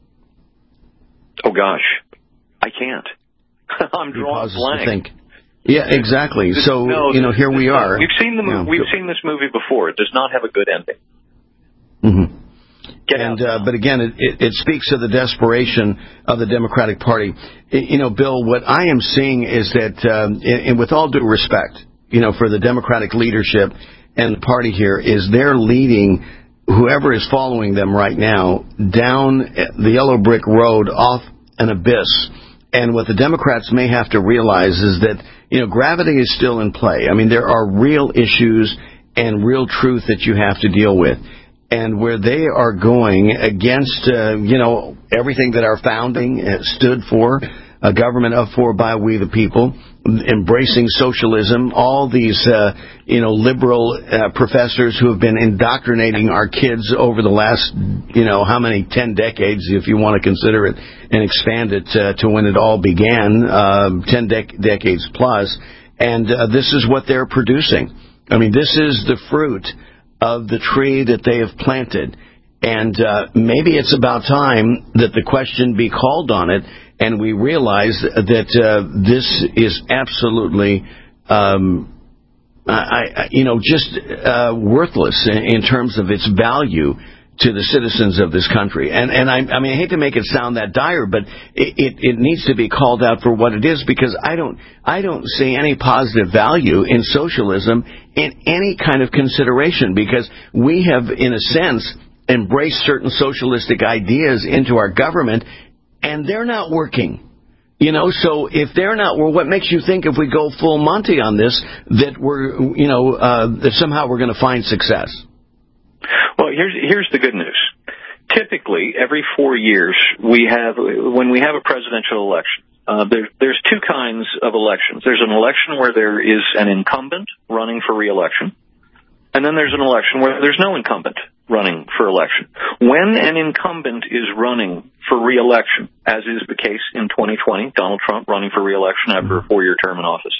Oh, gosh. I can't. I'm drawing blank. Think. Yeah, exactly. So, no, you know, here we are. We've seen the movie. Yeah. We've seen this movie before. It does not have a good ending. Mm-hmm. And uh, but again, it, it, it speaks to the desperation of the Democratic Party. It, you know, Bill, what I am seeing is that, um, and, and with all due respect, you know, for the Democratic leadership and the party here, is they're leading whoever is following them right now down the yellow brick road off an abyss And what the Democrats may have to realize is that, you know, gravity is still in play. I mean, there are real issues and real truth that you have to deal with. And where they are going against, uh, you know, everything that our founding stood for, a government of, for, by, we the people, embracing socialism, all these, uh, you know, liberal uh, professors who have been indoctrinating our kids over the last, you know, how many, ten decades, if you want to consider it, and expand it uh, to when it all began, uh, ten dec- decades plus. And uh, this is what they're producing. I mean, this is the fruit of the tree that they have planted. And uh, maybe it's about time that the question be called on it, and we realize that uh, this is absolutely, um, I, I, you know, just uh, worthless in, in terms of its value to the citizens of this country. And and I, I mean, I hate to make it sound that dire, but it, it, it needs to be called out for what it is, because I don't I don't see any positive value in socialism in any kind of consideration, because we have, in a sense, embraced certain socialistic ideas into our government, and they're not working. You know, so if they're not, well, what makes you think if we go full Monty on this that we're, you know, uh, that somehow we're going to find success? Well, here's here's the good news. Typically, every four years, we have when we have a presidential election, uh, there, there's two kinds of elections. There's an election where there is an incumbent running for re-election, and then there's an election where there's no incumbent running for election. When an incumbent is running for re-election, as is the case in twenty twenty, Donald Trump running for re-election after a four-year term in office,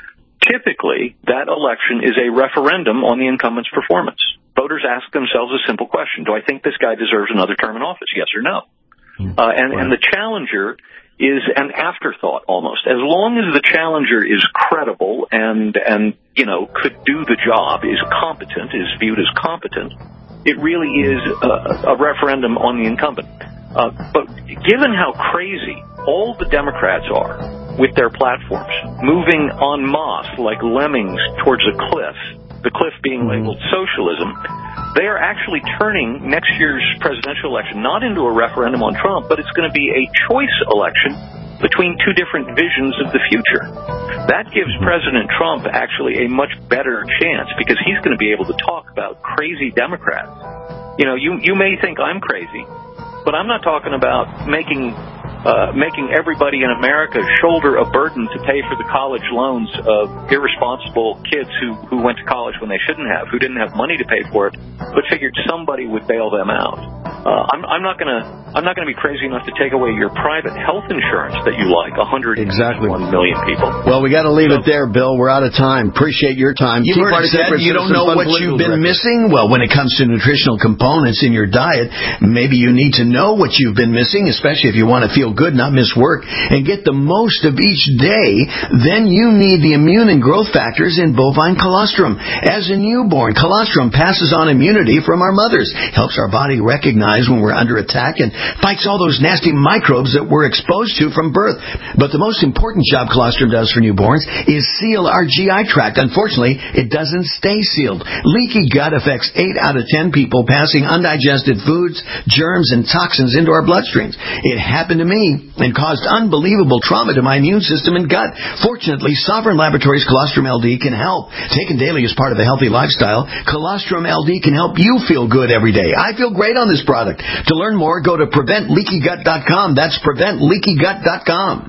typically that election is a referendum on the incumbent's performance. Voters ask themselves a simple question: do I think this guy deserves another term in office? Yes or no? Uh, and, and the challenger is an afterthought almost. As long as the challenger is credible and, and you know, could do the job, is competent, is viewed as competent, it really is a, a referendum on the incumbent. Uh, but given how crazy all the Democrats are with their platforms, moving en masse like lemmings towards a cliff, the cliff being labeled socialism, they are actually turning next year's presidential election not into a referendum on Trump, but it's going to be a choice election between two different visions of the future. That gives President Trump actually a much better chance, because he's going to be able to talk about crazy Democrats. You know, you, you may think I'm crazy, but I'm not talking about making uh, making everybody in America shoulder a burden to pay for the college loans of irresponsible kids who, who went to college when they shouldn't have, who didn't have money to pay for it, but figured somebody would bail them out. Uh, I'm, I'm not gonna I'm not gonna be crazy enough to take away your private health insurance that you like. one hundred one million people. Well, we got to leave so, it there, Bill. We're out of time. Appreciate your time. You've already said you don't know what you've been director. missing. Well, when it comes to nutritional components in your diet, maybe you need to know what you've been missing, especially if you want to feel good, not miss work, and get the most of each day. Then you need the immune and growth factors in bovine colostrum. As a newborn, colostrum passes on immunity from our mothers, helps our body recognize when we're under attack, and fights all those nasty microbes that we're exposed to from birth. But the most important job colostrum does for newborns is seal our G I tract. Unfortunately, it doesn't stay sealed. Leaky gut affects eight out of ten people, passing undigested foods, germs, and toxins into our bloodstreams. It happened to me and caused unbelievable trauma to my immune system and gut. Fortunately, Sovereign Laboratories Colostrum L D can help. Taken daily as part of a healthy lifestyle, Colostrum L D can help you feel good every day. I feel great on this product. To learn more, go to prevent leaky gut dot com. That's prevent leaky gut dot com.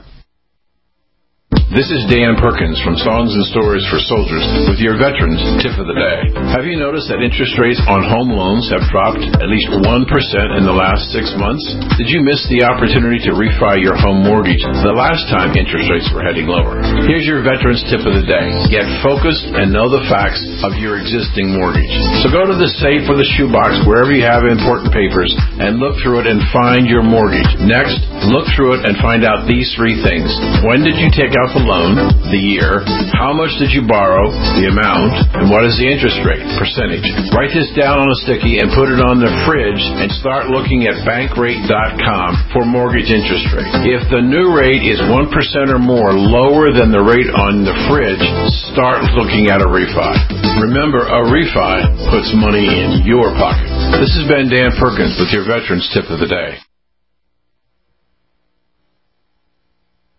This is Dan Perkins from Songs and Stories for Soldiers with your Veterans Tip of the Day. Have you noticed that interest rates on home loans have dropped at least one percent in the last six months? Did you miss the opportunity to refi your home mortgage the last time interest rates were heading lower? Here's your Veterans Tip of the Day. Get focused and know the facts of your existing mortgage. So go to the safe or the shoebox, wherever you have important papers, and look through it and find your mortgage. Next, look through it and find out these three things. When did you take out the loan, the year, how much did you borrow, the amount, and what is the interest rate, percentage. Write this down on a sticky and put it on the fridge and start looking at bankrate dot com for mortgage interest rate. If the new rate is one percent or more lower than the rate on the fridge, start looking at a refi. Remember, a refi puts money in your pocket. This has been Dan Perkins with your Veterans Tip of the Day.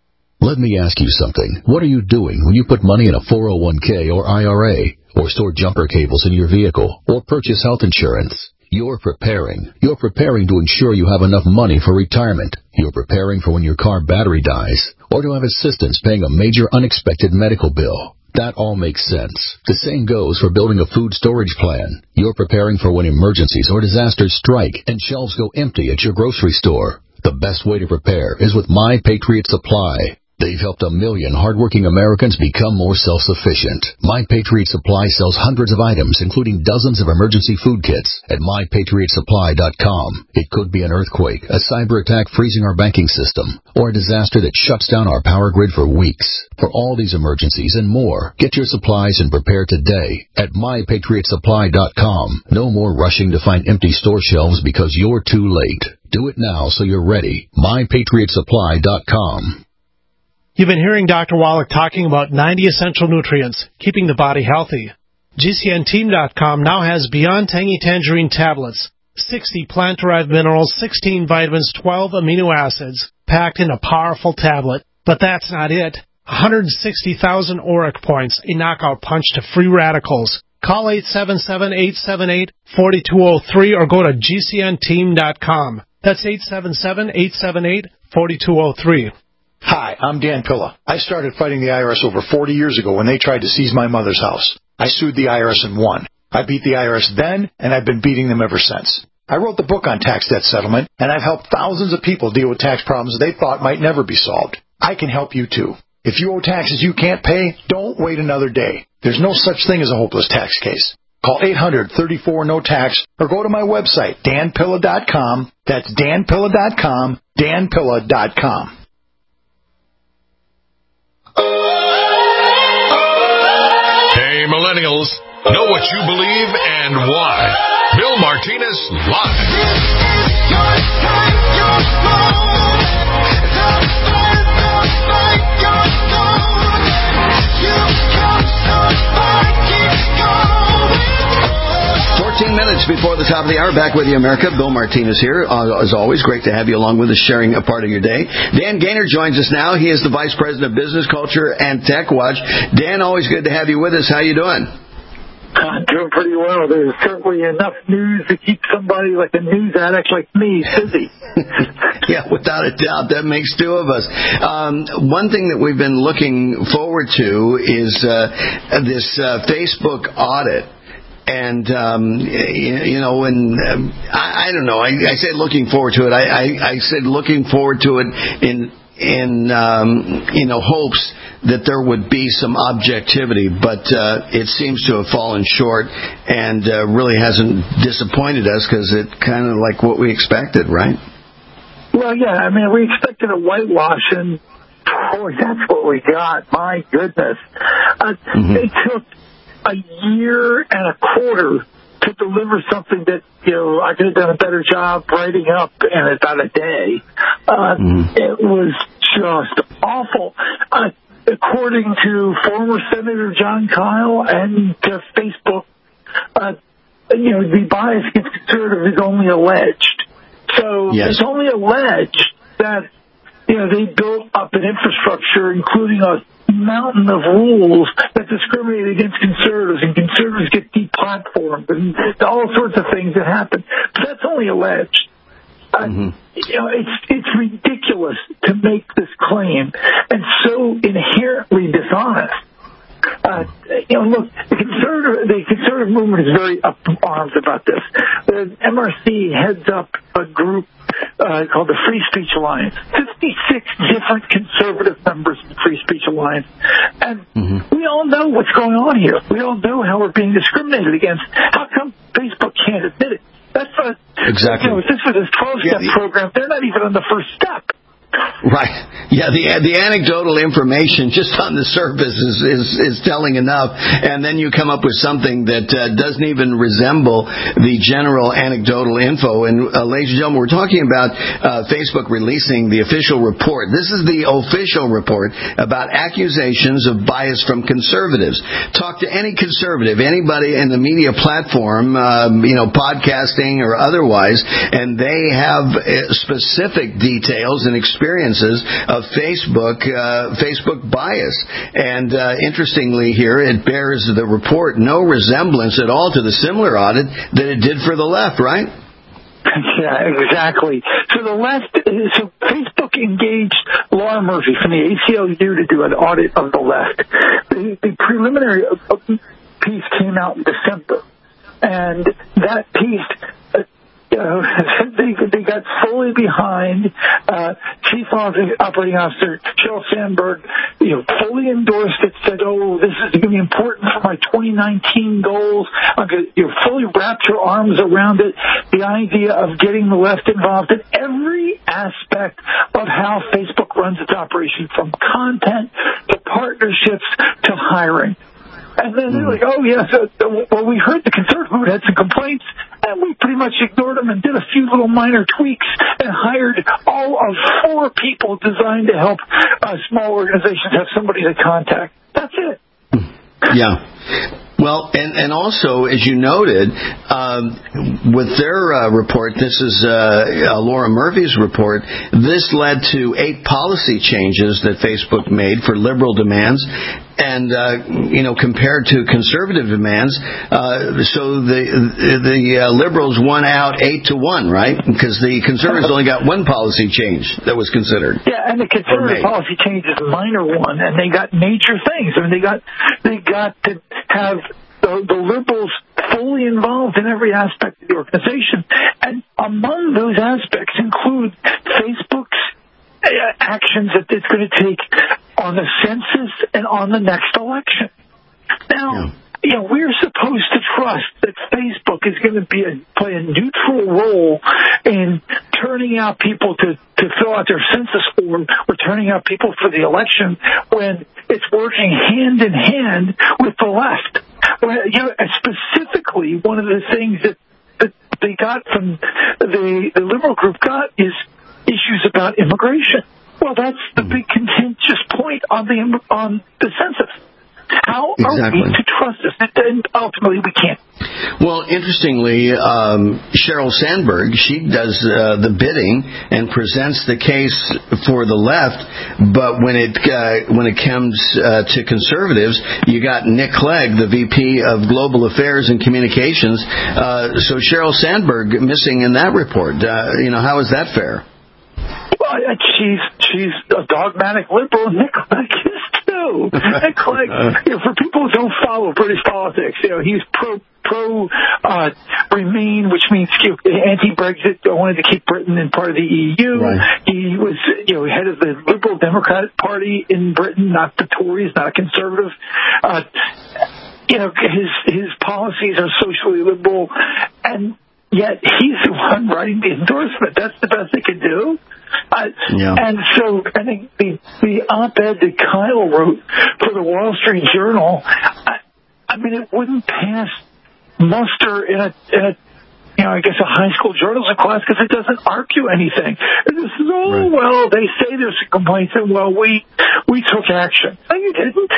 Let me ask you something. What are you doing when you put money in a four oh one k or I R A, or store jumper cables in your vehicle, or purchase health insurance? You're preparing. You're preparing to ensure you have enough money for retirement. You're preparing for when your car battery dies, or to have assistance paying a major unexpected medical bill. That all makes sense. The same goes for building a food storage plan. You're preparing for when emergencies or disasters strike and shelves go empty at your grocery store. The best way to prepare is with My Patriot Supply. They've helped a million hardworking Americans become more self-sufficient. My Patriot Supply sells hundreds of items, including dozens of emergency food kits, at my patriot supply dot com. It could be an earthquake, a cyber attack freezing our banking system, or a disaster that shuts down our power grid for weeks. For all these emergencies and more, get your supplies and prepare today at my patriot supply dot com. No more rushing to find empty store shelves because you're too late. Do it now so you're ready. my patriot supply dot com. You've been hearing Doctor Wallach talking about ninety essential nutrients, keeping the body healthy. G C N team dot com now has Beyond Tangy Tangerine tablets, sixty plant-derived minerals, sixteen vitamins, twelve amino acids, packed in a powerful tablet. But that's not it. one hundred sixty thousand auric points, a knockout punch to free radicals. Call eight seven seven, eight seven eight, four two zero three or go to G C N team dot com. That's eight seven seven, eight seven eight, four two zero three. Hi, I'm Dan Pilla. I started fighting the I R S over forty years ago when they tried to seize my mother's house. I sued the I R S and won. I beat the I R S then, and I've been beating them ever since. I wrote the book on tax debt settlement, and I've helped thousands of people deal with tax problems they thought might never be solved. I can help you too. If you owe taxes you can't pay, don't wait another day. There's no such thing as a hopeless tax case. Call eight hundred, thirty-four, no tax or go to my website, dan pilla dot com. That's dan pilla dot com, dan pilla dot com. Hey, millennials, know what you believe and why. Bill Martinez fourteen minutes before the top of the hour, back with you, America. Bill Martinez here. Uh, as always, great to have you along with us, sharing a part of your day. Dan Gaynor joins us now. He is the Vice President of Business Culture and Tech Watch. Dan, always good to have you with us. How you doing? I'm doing pretty well. There's certainly enough news to keep somebody like a news addict like me busy. Yeah, without a doubt. That makes two of us. Um, one thing that we've been looking forward to is uh, this uh, Facebook audit. And, um, you, you know, when, um, I, I don't know, I, I said looking forward to it. I, I, I said looking forward to it in, in, um, you know, hopes that there would be some objectivity, but, uh, it seems to have fallen short and, uh, really hasn't disappointed us because it kind of like what we expected, right? Well, yeah, I mean, we expected a whitewash and, boy, that's what we got. My goodness. Uh, mm-hmm. They took a year and a quarter to deliver something that, you know, I could have done a better job writing up in about a day. Uh, mm. It was just awful. Uh, according to former Senator John Kyle and to Facebook, uh, you know, the bias against conservative is only alleged. So yes. It's only alleged that, you know, they built up an infrastructure, including a mountain of rules that discriminate against conservatives, and conservatives get deplatformed, and all sorts of things that happen. But that's only alleged. Uh, mm-hmm. You know, it's it's ridiculous to make this claim, and so inherently dishonest. Uh, you know, look, the conservative the conservative movement is very up arms about this. The M R C heads up a group Uh, called the Free Speech Alliance. fifty-six different conservative members of the Free Speech Alliance. And mm-hmm. we all know what's going on here. We all know how we're being discriminated against. How come Facebook can't admit it? That's a, exactly. You know, if this was a twelve-step yeah, the, program, they're not even on the first step. Right. Yeah, the the anecdotal information just on the surface is, is, is telling enough, and then you come up with something that uh, doesn't even resemble the general anecdotal info. And uh, ladies and gentlemen, we're talking about uh, Facebook releasing the official report. This is the official report about accusations of bias from conservatives. Talk to any conservative, anybody in the media platform, um, you know, podcasting or otherwise, and they have uh, specific details and experience experiences of Facebook, uh, Facebook bias. And uh, interestingly here, it bears the report no resemblance at all to the similar audit that it did for the left, right? Yeah, exactly. So the left, so Facebook engaged Laura Murphy from the A C L U to do an audit of the left. The, the preliminary piece came out in December, and that piece, uh, uh, they they got fully behind uh, Chief Operating Officer Sheryl Sandberg. You know, fully endorsed it. Said, "Oh, this is going to be important for my twenty nineteen goals." I'm going to, you know, fully wrapped your arms around it. The idea of getting the left involved in every aspect of how Facebook runs its operation, from content to partnerships to hiring. And then they're like, oh, yeah, so, well, we heard the conservative movement had some complaints, and we pretty much ignored them and did a few little minor tweaks and hired all of four people designed to help uh, small organizations have somebody to contact. That's it. Yeah. Well, and, and also, as you noted, um, with their uh, report, this is uh, uh, Laura Murphy's report, this led to eight policy changes that Facebook made for liberal demands. And, uh, you know, compared to conservative demands, uh, so the the uh, liberals won out eight to one, right? Because the conservatives only got one policy change that was considered. Yeah, and the conservative policy change is a minor one, and they got major things. I mean, they got they got to have the, the liberals fully involved in every aspect of the organization, and among those aspects include Facebook's actions that it's going to take on the census and on the next election. Now, yeah. you know, we're supposed to trust that Facebook is going to be a, play a neutral role in turning out people to, to fill out their census form or turning out people for the election when it's working hand in hand with the left. Well, you know, specifically, one of the things that, that they got from the, the liberal group got is issues about immigration. Well, that's the big contentious point on the on the census. How exactly. are we to trust this? And ultimately, we can't. Well, interestingly, um, Sheryl Sandberg, she does uh, the bidding and presents the case for the left, but when it uh, when it comes uh, to conservatives, you got Nick Clegg, the V P of Global Affairs and Communications. Uh, so Sheryl Sandberg missing in that report. Uh, you know, how is that fair? Well, she's she's a dogmatic liberal. Nick Clegg is too. Nick Clegg, you know, for people who don't follow British politics, you know, he's pro pro uh, Remain, which means you know, anti-Brexit. Wanted to keep Britain in part of the E U. Right. He was, you know, head of the Liberal Democratic Party in Britain, not the Tories, not a conservative. Uh, you know, his his policies are socially liberal, and yet he's the one writing the endorsement. That's the best they could do. Uh, yeah. And so I think the, the op-ed that Kyle wrote for the Wall Street Journal, I, I mean, it wouldn't pass muster in a, in a you know, I guess a high school journalism class because it doesn't argue anything. And this is, oh, right. well, they say there's a complaint, and well, we we took action. No, you didn't.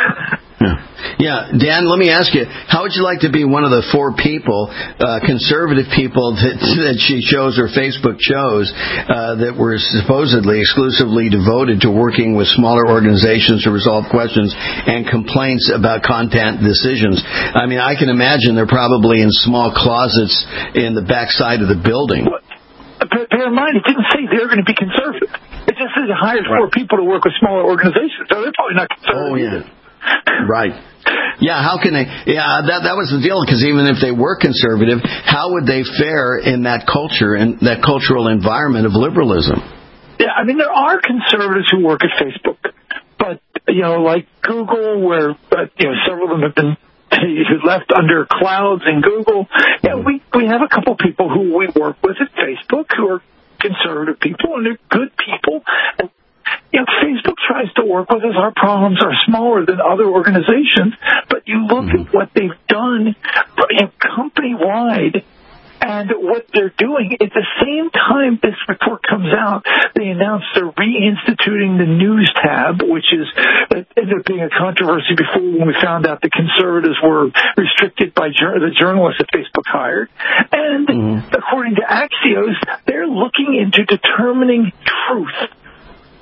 Yeah. yeah, Dan, let me ask you, how would you like to be one of the four people, uh, conservative people that, that she chose or Facebook chose uh, that were supposedly exclusively devoted to working with smaller organizations to resolve questions and complaints about content decisions? I mean, I can imagine they're probably in small closets in the backside of the building. But bear in mind, it didn't say they're going to be conservative. It just says it hired four right. people to work with smaller organizations, so they're probably not conservative. Oh, yeah. Right. Yeah, how can they? Yeah, that that was the deal, because even if they were conservative, how would they fare in that culture and that cultural environment of liberalism? Yeah, I mean, there are conservatives who work at Facebook, but, you know, like Google, where, uh, you know, several of them have been left under clouds in Google. Yeah, we, we have a couple people who we work with at Facebook who are conservative people, and they're good people. And, you know, Facebook tries to work with us. Our problems are smaller than other organizations, but you look mm-hmm. at what they've done you know, company-wide and what they're doing. At the same time this report comes out, they announced they're reinstituting the News tab, which is it ended up being a controversy before when we found out the conservatives were restricted by jur- the journalists that Facebook hired. And mm-hmm. according to Axios, they're looking into determining truth.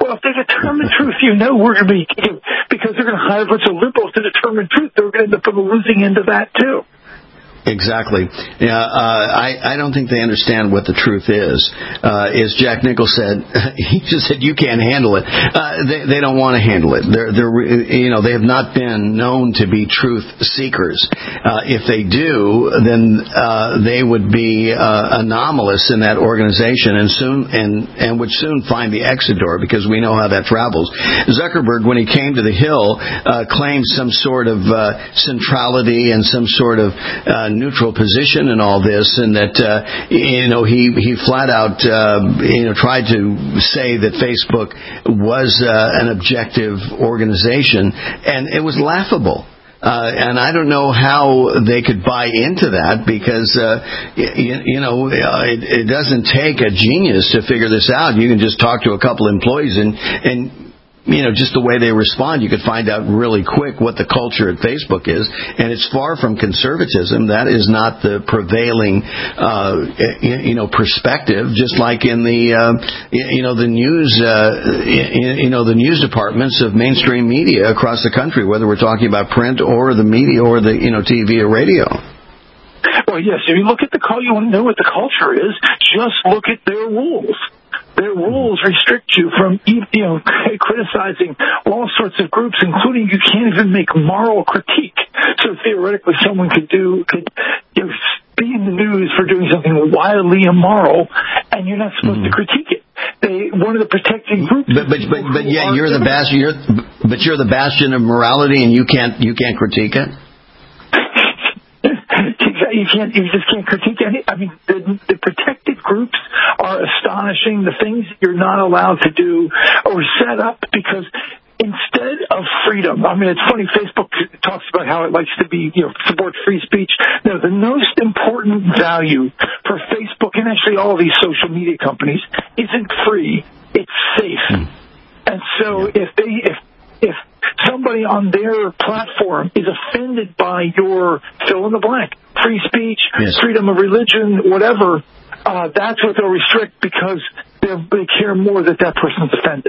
Well, if they determine truth, you know we're going to be, you know, because they're going to hire a bunch of liberals to determine truth, they're going to end up on the losing end of that, too. Exactly. Yeah, uh, I, I don't think they understand what the truth is. Uh, as Jack Nichols said, he just said you can't handle it. Uh, they, they don't want to handle it. They're, they're, you know, they have not been known to be truth seekers. Uh, if they do, then uh, they would be uh, anomalous in that organization, and soon and and would soon find the exit door, because we know how that travels. Zuckerberg, when he came to the Hill, uh, claimed some sort of uh, centrality and some sort of uh, neutral position in all this, and that uh, you know he he flat out uh, you know tried to say that Facebook was uh, an objective organization, and it was laughable. Uh, and I don't know how they could buy into that, because uh, you, you know it, it doesn't take a genius to figure this out. You can just talk to a couple employees, and and you know, just the way they respond, you could find out really quick what the culture at Facebook is. And it's far from conservatism. That is not the prevailing, uh, you know, perspective. Just like in the, uh, you know, the news, uh, you know, the news departments of mainstream media across the country, whether we're talking about print or the media or the, you know, T V or radio. Well, yes, if you look at the call, you want to know what the culture is, just look at their rules. Their rules restrict you from, you know, criticizing all sorts of groups, including you can't even make moral critique. So theoretically, someone could do, could, you know, be in the news for doing something wildly immoral, and you're not supposed mm-hmm. to critique it. They, one of the protecting groups. But but but, but yeah, you're the bastion. You're, but you're the bastion of morality, and you can't you can't critique it. You can't. You just can't critique any. I mean, the, the protected groups are astonishing. The things that you're not allowed to do are set up because instead of freedom, I mean, it's funny. Facebook talks about how it likes to be, you know, support free speech. No, the most important value for Facebook and actually all these social media companies isn't free. It's safe. Hmm. And so if they if if somebody on their platform is offended by your fill in the blank, free speech, yes. freedom of religion, whatever, uh, that's what they'll restrict, because they care more that that person's offended.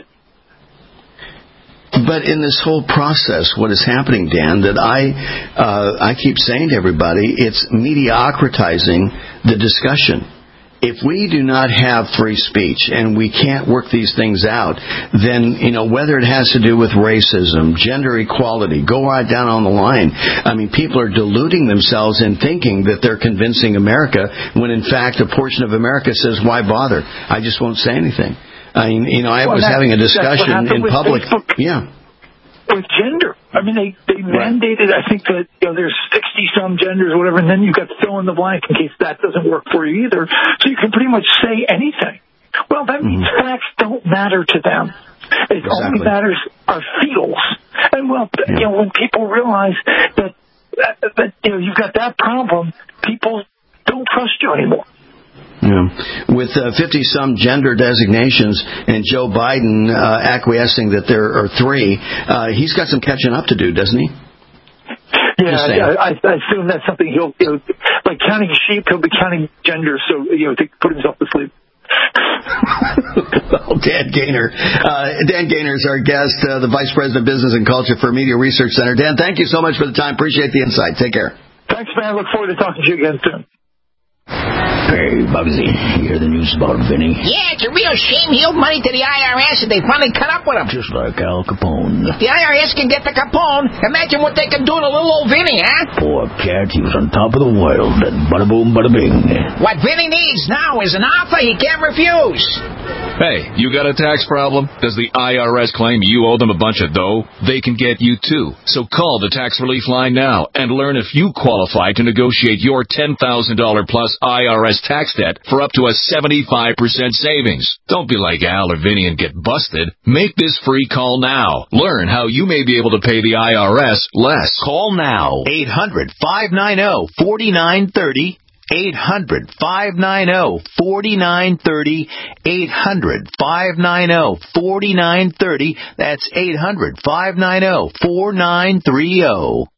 But in this whole process, what is happening, Dan, that I uh, I keep saying to everybody, it's mediocratizing the discussion. If we do not have free speech and we can't work these things out, then, you know, whether it has to do with racism, gender equality, go right down on the line. I mean, people are deluding themselves in thinking that they're convincing America when, in fact, a portion of America says, why bother? I just won't say anything. I mean, you know, I well, was having a discussion in public. Facebook. Yeah. With gender. I mean, they, they mandated, I think, that, you know, there's sixty-some genders or whatever, and then you've got fill in the blank in case that doesn't work for you either. So you can pretty much say anything. Well, that means mm-hmm. facts don't matter to them. It exactly. only matters are feels. And, well, yeah. you know, when people realize that, that, that, you know, you've got that problem, people don't trust you anymore. Yeah. With uh, fifty-some gender designations and Joe Biden uh, acquiescing that there are three, uh, he's got some catching up to do, doesn't he? Yeah, I, I assume that's something he'll, you know, like counting sheep, he'll be counting gender, so, you know, to put himself to sleep. Well, Dan Gaynor. Uh, Dan Gaynor is our guest, uh, the Vice President of Business and Culture for Media Research Center. Dan, thank you so much for the time. Appreciate the insight. Take care. Thanks, man. I look forward to talking to you again soon. Hey, Bugsy, you hear the news about Vinny? Yeah, it's a real shame he owed money to the I R S and they finally cut up with him. Just like Al Capone. If the I R S can get the Capone, imagine what they can do to little old Vinny, huh? Poor cat, he was on top of the world, and bada boom, bada bing. What Vinny needs now is an offer he can't refuse. Hey, you got a tax problem? Does the I R S claim you owe them a bunch of dough? They can get you too. So call the Tax Relief Line now and learn if you qualify to negotiate your ten thousand dollars plus I R S tax debt for up to a seventy-five percent savings. Don't be like Al or Vinny and get busted. Make this free call now. Learn how you may be able to pay the I R S less. Call now. eight hundred, five nine zero, four nine three zero. eight hundred, five nine zero, four nine three zero. eight hundred, five nine zero, four nine three zero. That's eight hundred, five nine zero, four nine three zero.